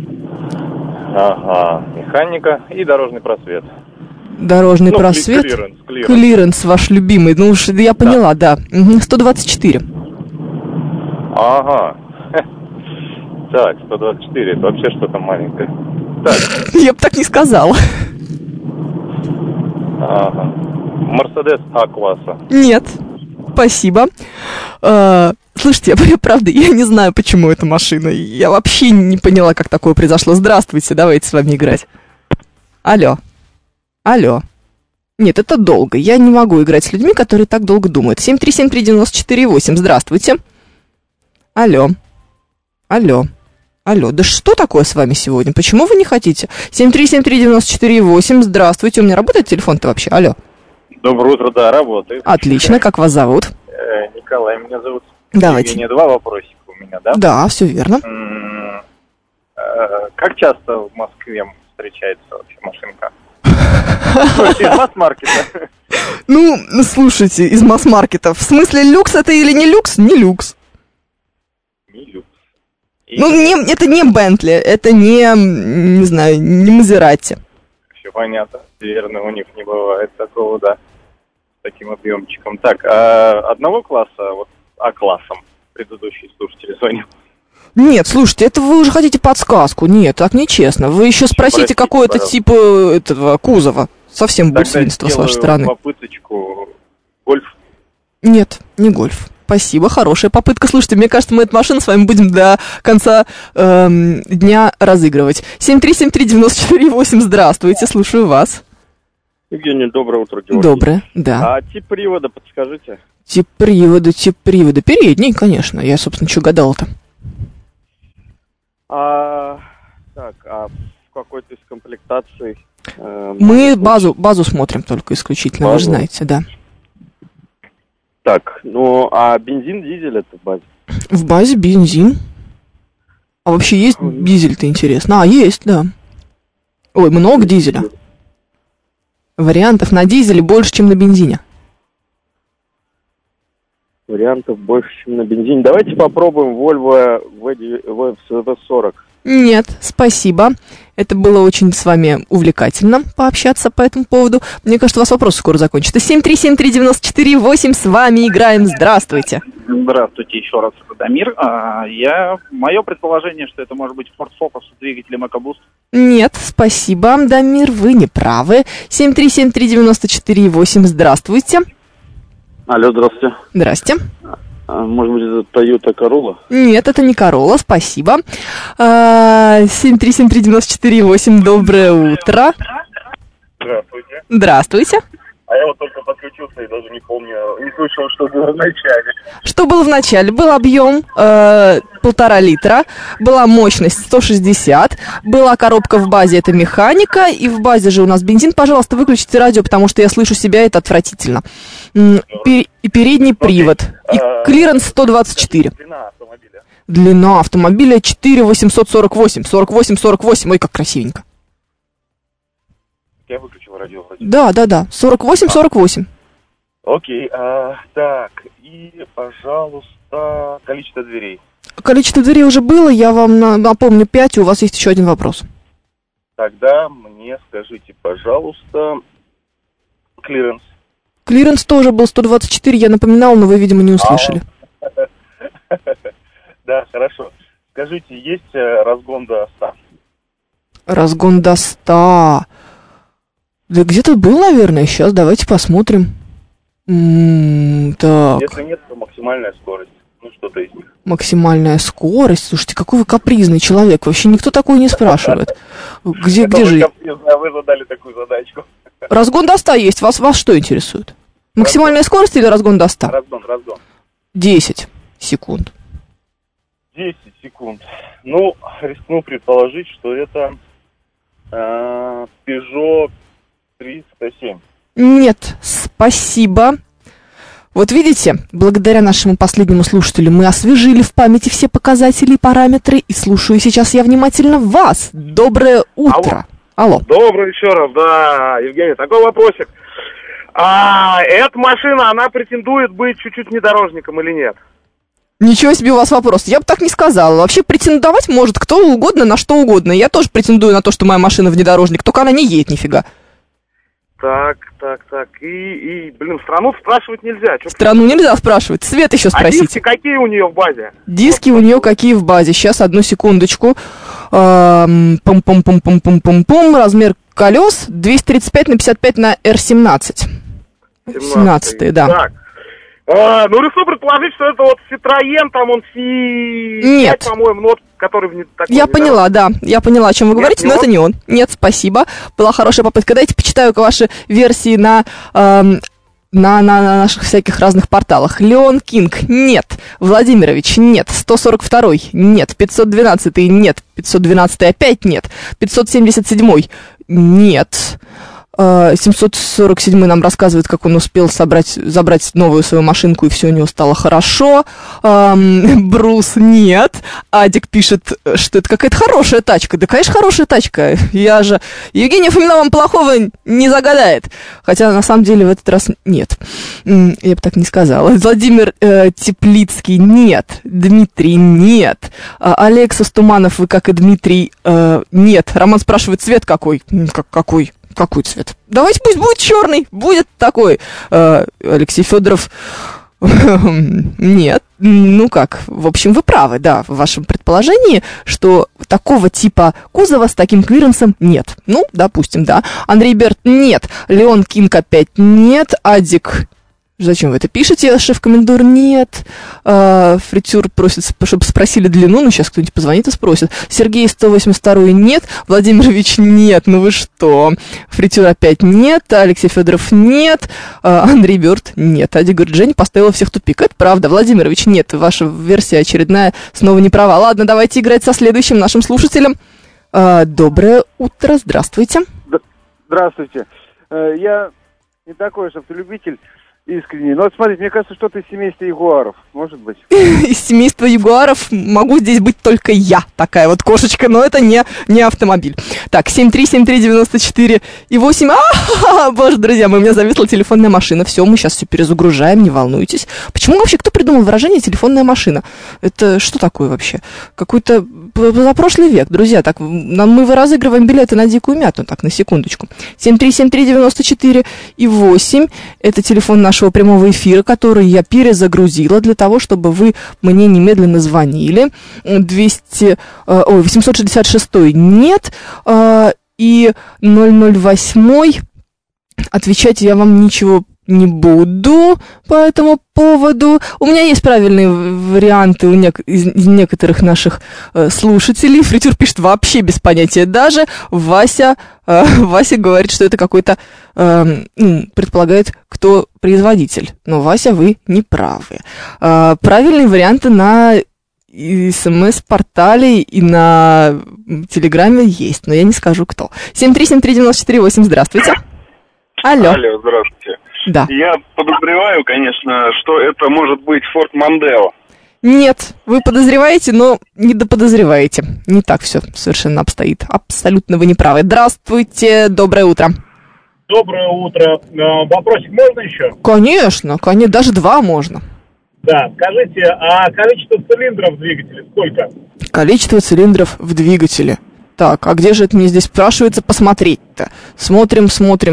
Ага, механика и дорожный просвет. Дорожный просвет. Клиренс ваш любимый. Ну уж я поняла, да. 124. Ага. Так, 124. Это вообще что-то маленькое. Так. Я бы так не сказала. Ага. Мерседес А-класса. Нет. Спасибо. Слушайте, правда, я не знаю, почему эта машина. Я вообще не поняла, как такое произошло. Здравствуйте, давайте с вами играть. Алло. Нет, это долго. Я не могу играть с людьми, которые так долго думают. 7373948. Здравствуйте. Алло. Да что такое с вами сегодня? Почему вы не хотите? 7373948. Здравствуйте. У меня работает телефон-то вообще? Алло. Доброе утро, да, работает. Отлично. Как вас зовут? Николай меня зовут. Давайте. Евгения, 2 вопросика у меня, да? Да, все верно. Как часто в Москве встречается вообще машинка? Из масс-маркета. Ну, слушайте, из масс-маркета. В смысле, люкс это или не люкс? Не люкс. Не люкс. Ну, это не Бентли, это не знаю, не Мазерати. Все понятно. Верно, у них не бывает такого, да, с таким объемчиком. Так, одного класса, вот А-классом предыдущий слушатель звонил. Нет, слушайте, это вы уже хотите подсказку. Нет, так нечестно. Вы еще спросите какое-то типа этого кузова. Совсем будет свинство с вашей стороны. Попыточку. Гольф? Нет, не гольф. Спасибо, хорошая попытка. Слушайте, мне кажется, мы эту машину с вами будем до конца дня разыгрывать. 7373948, здравствуйте, слушаю вас. Евгений, доброе утро, Георгий. Доброе, да. А тип привода подскажите? Тип привода. Передний, конечно. Я, собственно, что гадал-то? Так, в какой-то из комплектаций... Мы базу смотрим только исключительно, вы же знаете, да. Так, ну, а бензин, дизель это в базе? В базе бензин. А вообще есть дизель-то, интересно? Есть, да. Ой, много дизеля. Вариантов на дизеле больше, чем на бензине. Вариантов больше, чем на бензине. Давайте попробуем Volvo V40. Нет, спасибо. Это было очень с вами увлекательно пообщаться по этому поводу. Мне кажется, у вас вопрос скоро закончится. 7373948, с вами играем. Здравствуйте. Здравствуйте еще раз, Дамир. Мое предположение, что это может быть Ford Focus с двигателем EcoBoost. Нет, спасибо, Дамир, вы не правы. 7373948, здравствуйте. Алло, здравствуйте. Здрасте. Может быть, это Toyota Corolla? Нет, это не Corolla, спасибо. 7373948, доброе утро. Здравствуйте. Здравствуйте. А я вот только подключился и даже не помню, не слышал, что было в начале. Что было в начале? Был объем 1,5 литра, была мощность 160, была коробка в базе, это механика, и в базе же у нас бензин. Пожалуйста, выключите радио, потому что я слышу себя, это отвратительно. И передний привод, и клиренс 124. Длина автомобиля 4848, 48-48, ой, как красивенько. Я выключил радио. Да, 48-48. Окей, так, и, пожалуйста, количество дверей. Количество дверей уже было, я вам напомню 5, и у вас есть еще один вопрос. Тогда мне скажите, пожалуйста, клиренс. Клиренс тоже был 124, я напоминал, но вы, видимо, не услышали. Да, хорошо. Скажите, есть разгон до 100? Разгон до 100... Да где-то был, наверное, сейчас давайте посмотрим. Так. Если нет, то максимальная скорость. Ну, что-то из них. Максимальная скорость? Слушайте, какой вы капризный человек. Вообще никто такой не спрашивает. Где же... Вы задали такую задачку. Разгон до 100 есть. Вас что интересует? Максимальная скорость или разгон до 100? Разгон. 10 секунд. 10 секунд. Ну, рискну предположить, что это Peugeot 307. Нет, спасибо. Вот видите, благодаря нашему последнему слушателю мы освежили в памяти все показатели и параметры, и слушаю сейчас я внимательно вас. Доброе утро. Алло. Доброе еще раз, да, Евгений, такой вопросик. Эта машина, она претендует быть чуть-чуть внедорожником или нет? Ничего себе у вас вопрос. Я бы так не сказала. Вообще претендовать может кто угодно на что угодно. Я тоже претендую на то, что моя машина внедорожник, только она не едет нифига. Так. И страну спрашивать нельзя. Страну нельзя спрашивать. Цвет еще спросите. А диски какие у нее в базе? Диски у нее какие в базе? Сейчас, одну секундочку. Пум-пум-пум-пум-пум-пум. Размер колес 235 на 55 на R17. 17, да. Так. Ну, решил предположить, что это вот Citroёn, там он Нет. C5, по-моему, ну, вот, который в такой... Я поняла, да. Я поняла, о чем вы говорите, но это не он. Нет, спасибо. Была хорошая попытка. Дайте почитаю ваши версии на наших всяких разных порталах. Леон Кинг, нет. Владимирович, нет. 142-й, нет. 512-й, нет. 512-й опять нет. 577-й, нет. 747 нам рассказывает, как он успел забрать новую свою машинку, и все у него стало хорошо. Брус, нет. Адик пишет, что это какая-то хорошая тачка. Да, конечно, хорошая тачка. Евгения Фомина вам плохого не загадает. Хотя, на самом деле, в этот раз нет. Я бы так не сказала. Владимир Теплицкий, нет. Дмитрий, нет. Алексас Туманов, вы, как и Дмитрий, нет. Роман спрашивает, цвет какой? Какой? Какой цвет? Давайте пусть будет черный, будет такой. Алексей Федоров, нет. Ну как, в общем, вы правы, да, в вашем предположении, что такого типа кузова с таким клиренсом нет. Ну, допустим, да. Андрей Берт, нет. Леон Кинг опять нет. Адик, зачем вы это пишете? Шеф-комендор, нет. Фритюр просит, чтобы спросили длину. Ну, сейчас кто-нибудь позвонит и спросит. Сергей 182-й, нет. Владимирович, нет. Ну вы что? Фритюр опять нет. Алексей Федоров, нет. Андрей Бёрд, нет. Ади говорит, Женя поставила всех в тупик. Это правда. Владимирович, нет. Ваша версия очередная снова не права. Ладно, давайте играть со следующим нашим слушателем. Доброе утро. Здравствуйте. Здравствуйте. Я не такой уж автолюбитель. Искренне. Но вот смотрите, мне кажется, что-то из семейства ягуаров, может быть. Из семейства ягуаров могу здесь быть только я, такая вот кошечка, но это не автомобиль. Так, 7373948. Боже, друзья мои, у меня зависла телефонная машина. Все, мы сейчас все перезагружаем, не волнуйтесь. Почему вообще, кто придумал выражение «телефонная машина»? Это что такое вообще? Какой-то позапрошлый век, друзья. Так, мы разыгрываем билеты на Дикую Мяту, так, на секундочку. 7373948. Это телефон нашего прямого эфира, который я перезагрузила для того, чтобы вы мне немедленно звонили. 866 нет, и 008 отвечать я вам ничего не буду по этому поводу. У меня есть правильные варианты из некоторых наших слушателей. Фритюр пишет вообще без понятия даже. Вася говорит, что это какой-то, предполагает, кто производитель. Но, Вася, вы не правы. Правильные варианты на СМС-портале и на Телеграме есть, но я не скажу, кто. 7373948, здравствуйте. Алло. Алло, здравствуйте. Да. Я подозреваю, конечно, что это может быть Ford Mondeo. Нет, вы подозреваете, но не доподозреваете. Не так все совершенно обстоит. Абсолютно вы не правы. Здравствуйте, доброе утро. Доброе утро. Вопросик можно еще? Конечно, даже два можно. Да, скажите, а количество цилиндров в двигателе сколько? Количество цилиндров в двигателе. Так, а где же это мне здесь спрашивается посмотреть-то? Смотрим.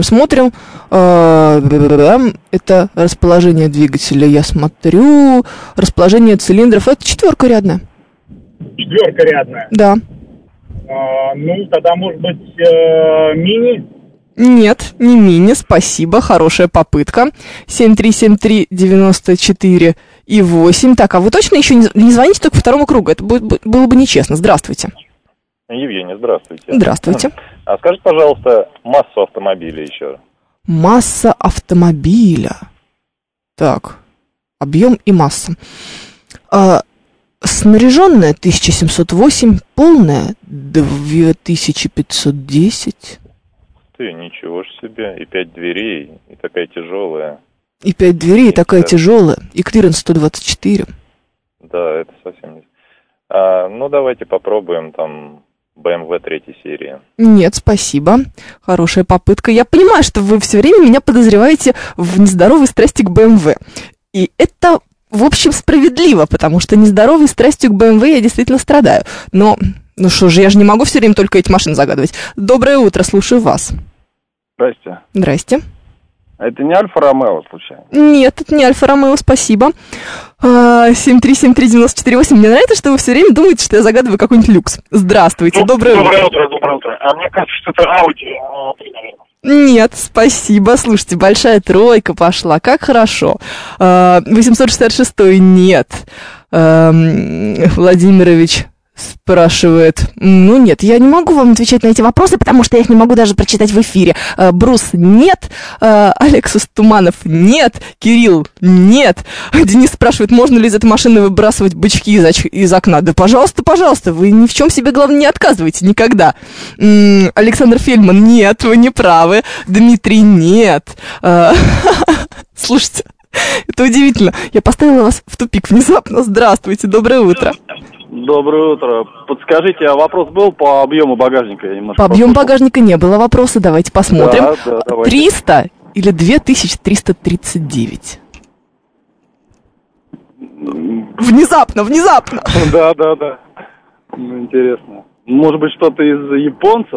Это расположение двигателя, я смотрю. Расположение цилиндров, это 4-рядная. 4-рядная? Да. Ну, тогда, может быть, мини? Нет, не мини, спасибо, хорошая попытка. 7373948. Так, а вы точно еще не звоните только по второму кругу? Это было бы нечестно. Здравствуйте. Евгений, здравствуйте. Здравствуйте. А скажите, пожалуйста, массу автомобиля еще. Масса автомобиля. Так, объем и масса. Снаряженная 1708, полная 2510. Ты, ничего ж себе. И 5 дверей, и такая тяжелая. И 5 дверей, и такая тяжелая. И клиренс 124. Да, это совсем не... ну, давайте попробуем там... BMW 3 серии. Нет, спасибо. Хорошая попытка. Я понимаю, что вы все время меня подозреваете в нездоровой страсти к BMW. И это, в общем, справедливо, потому что нездоровой страстью к BMW я действительно страдаю. Но, ну что же, я же не могу все время только эти машины загадывать. Доброе утро, слушаю вас. Здрасте. Здрасте. А это не Альфа-Ромео, случайно? Нет, это не Альфа-Ромео, спасибо. 7373948. Мне нравится, что вы все время думаете, что я загадываю какой-нибудь люкс. Здравствуйте, доброе утро. Доброе утро. А мне кажется, что это Audi. Нет, спасибо. Слушайте, большая тройка пошла. Как хорошо. 866-й нет. Владимирович спрашивает. Ну нет, я не могу вам отвечать на эти вопросы, потому что я их не могу даже прочитать в эфире. Брус нет. Алексус Туманов нет. Кирилл нет. Денис спрашивает, можно ли из этой машины выбрасывать бычки из окна. Да пожалуйста, пожалуйста, вы ни в чем себе, главное, не отказывайте никогда. Александр Фельдман, нет, вы не правы. Дмитрий, нет. Слушайте, это удивительно. Я поставила вас в тупик внезапно. Здравствуйте, доброе утро. Доброе утро. Подскажите, а вопрос был по объему багажника? Я немножко по объему багажника не было вопроса, давайте посмотрим. Да, давайте. 300 или 2339? Внезапно. Да. Ну, интересно. Может быть, что-то из японцев?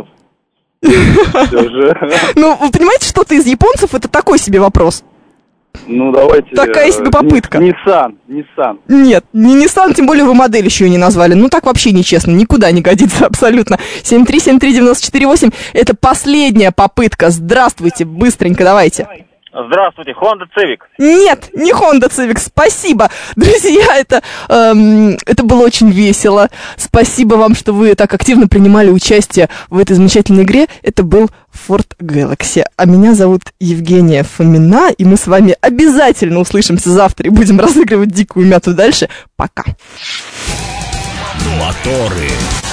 Ну, вы понимаете, что-то из японцев, это такой себе вопрос. Ну, давайте... Такая себе попытка. Nissan. Нет, не Nissan, тем более вы модель еще и не назвали. Ну, так вообще нечестно, никуда не годится абсолютно. 7373948, это последняя попытка. Здравствуйте, быстренько, давайте. Здравствуйте, Honda Civic. Нет, не Honda Civic, спасибо. Друзья, это было очень весело. Спасибо вам, что вы так активно принимали участие в этой замечательной игре. Это был Ford Galaxy. А меня зовут Евгения Фомина, и мы с вами обязательно услышимся завтра и будем разыгрывать дикую мяту дальше. Пока. Моторы.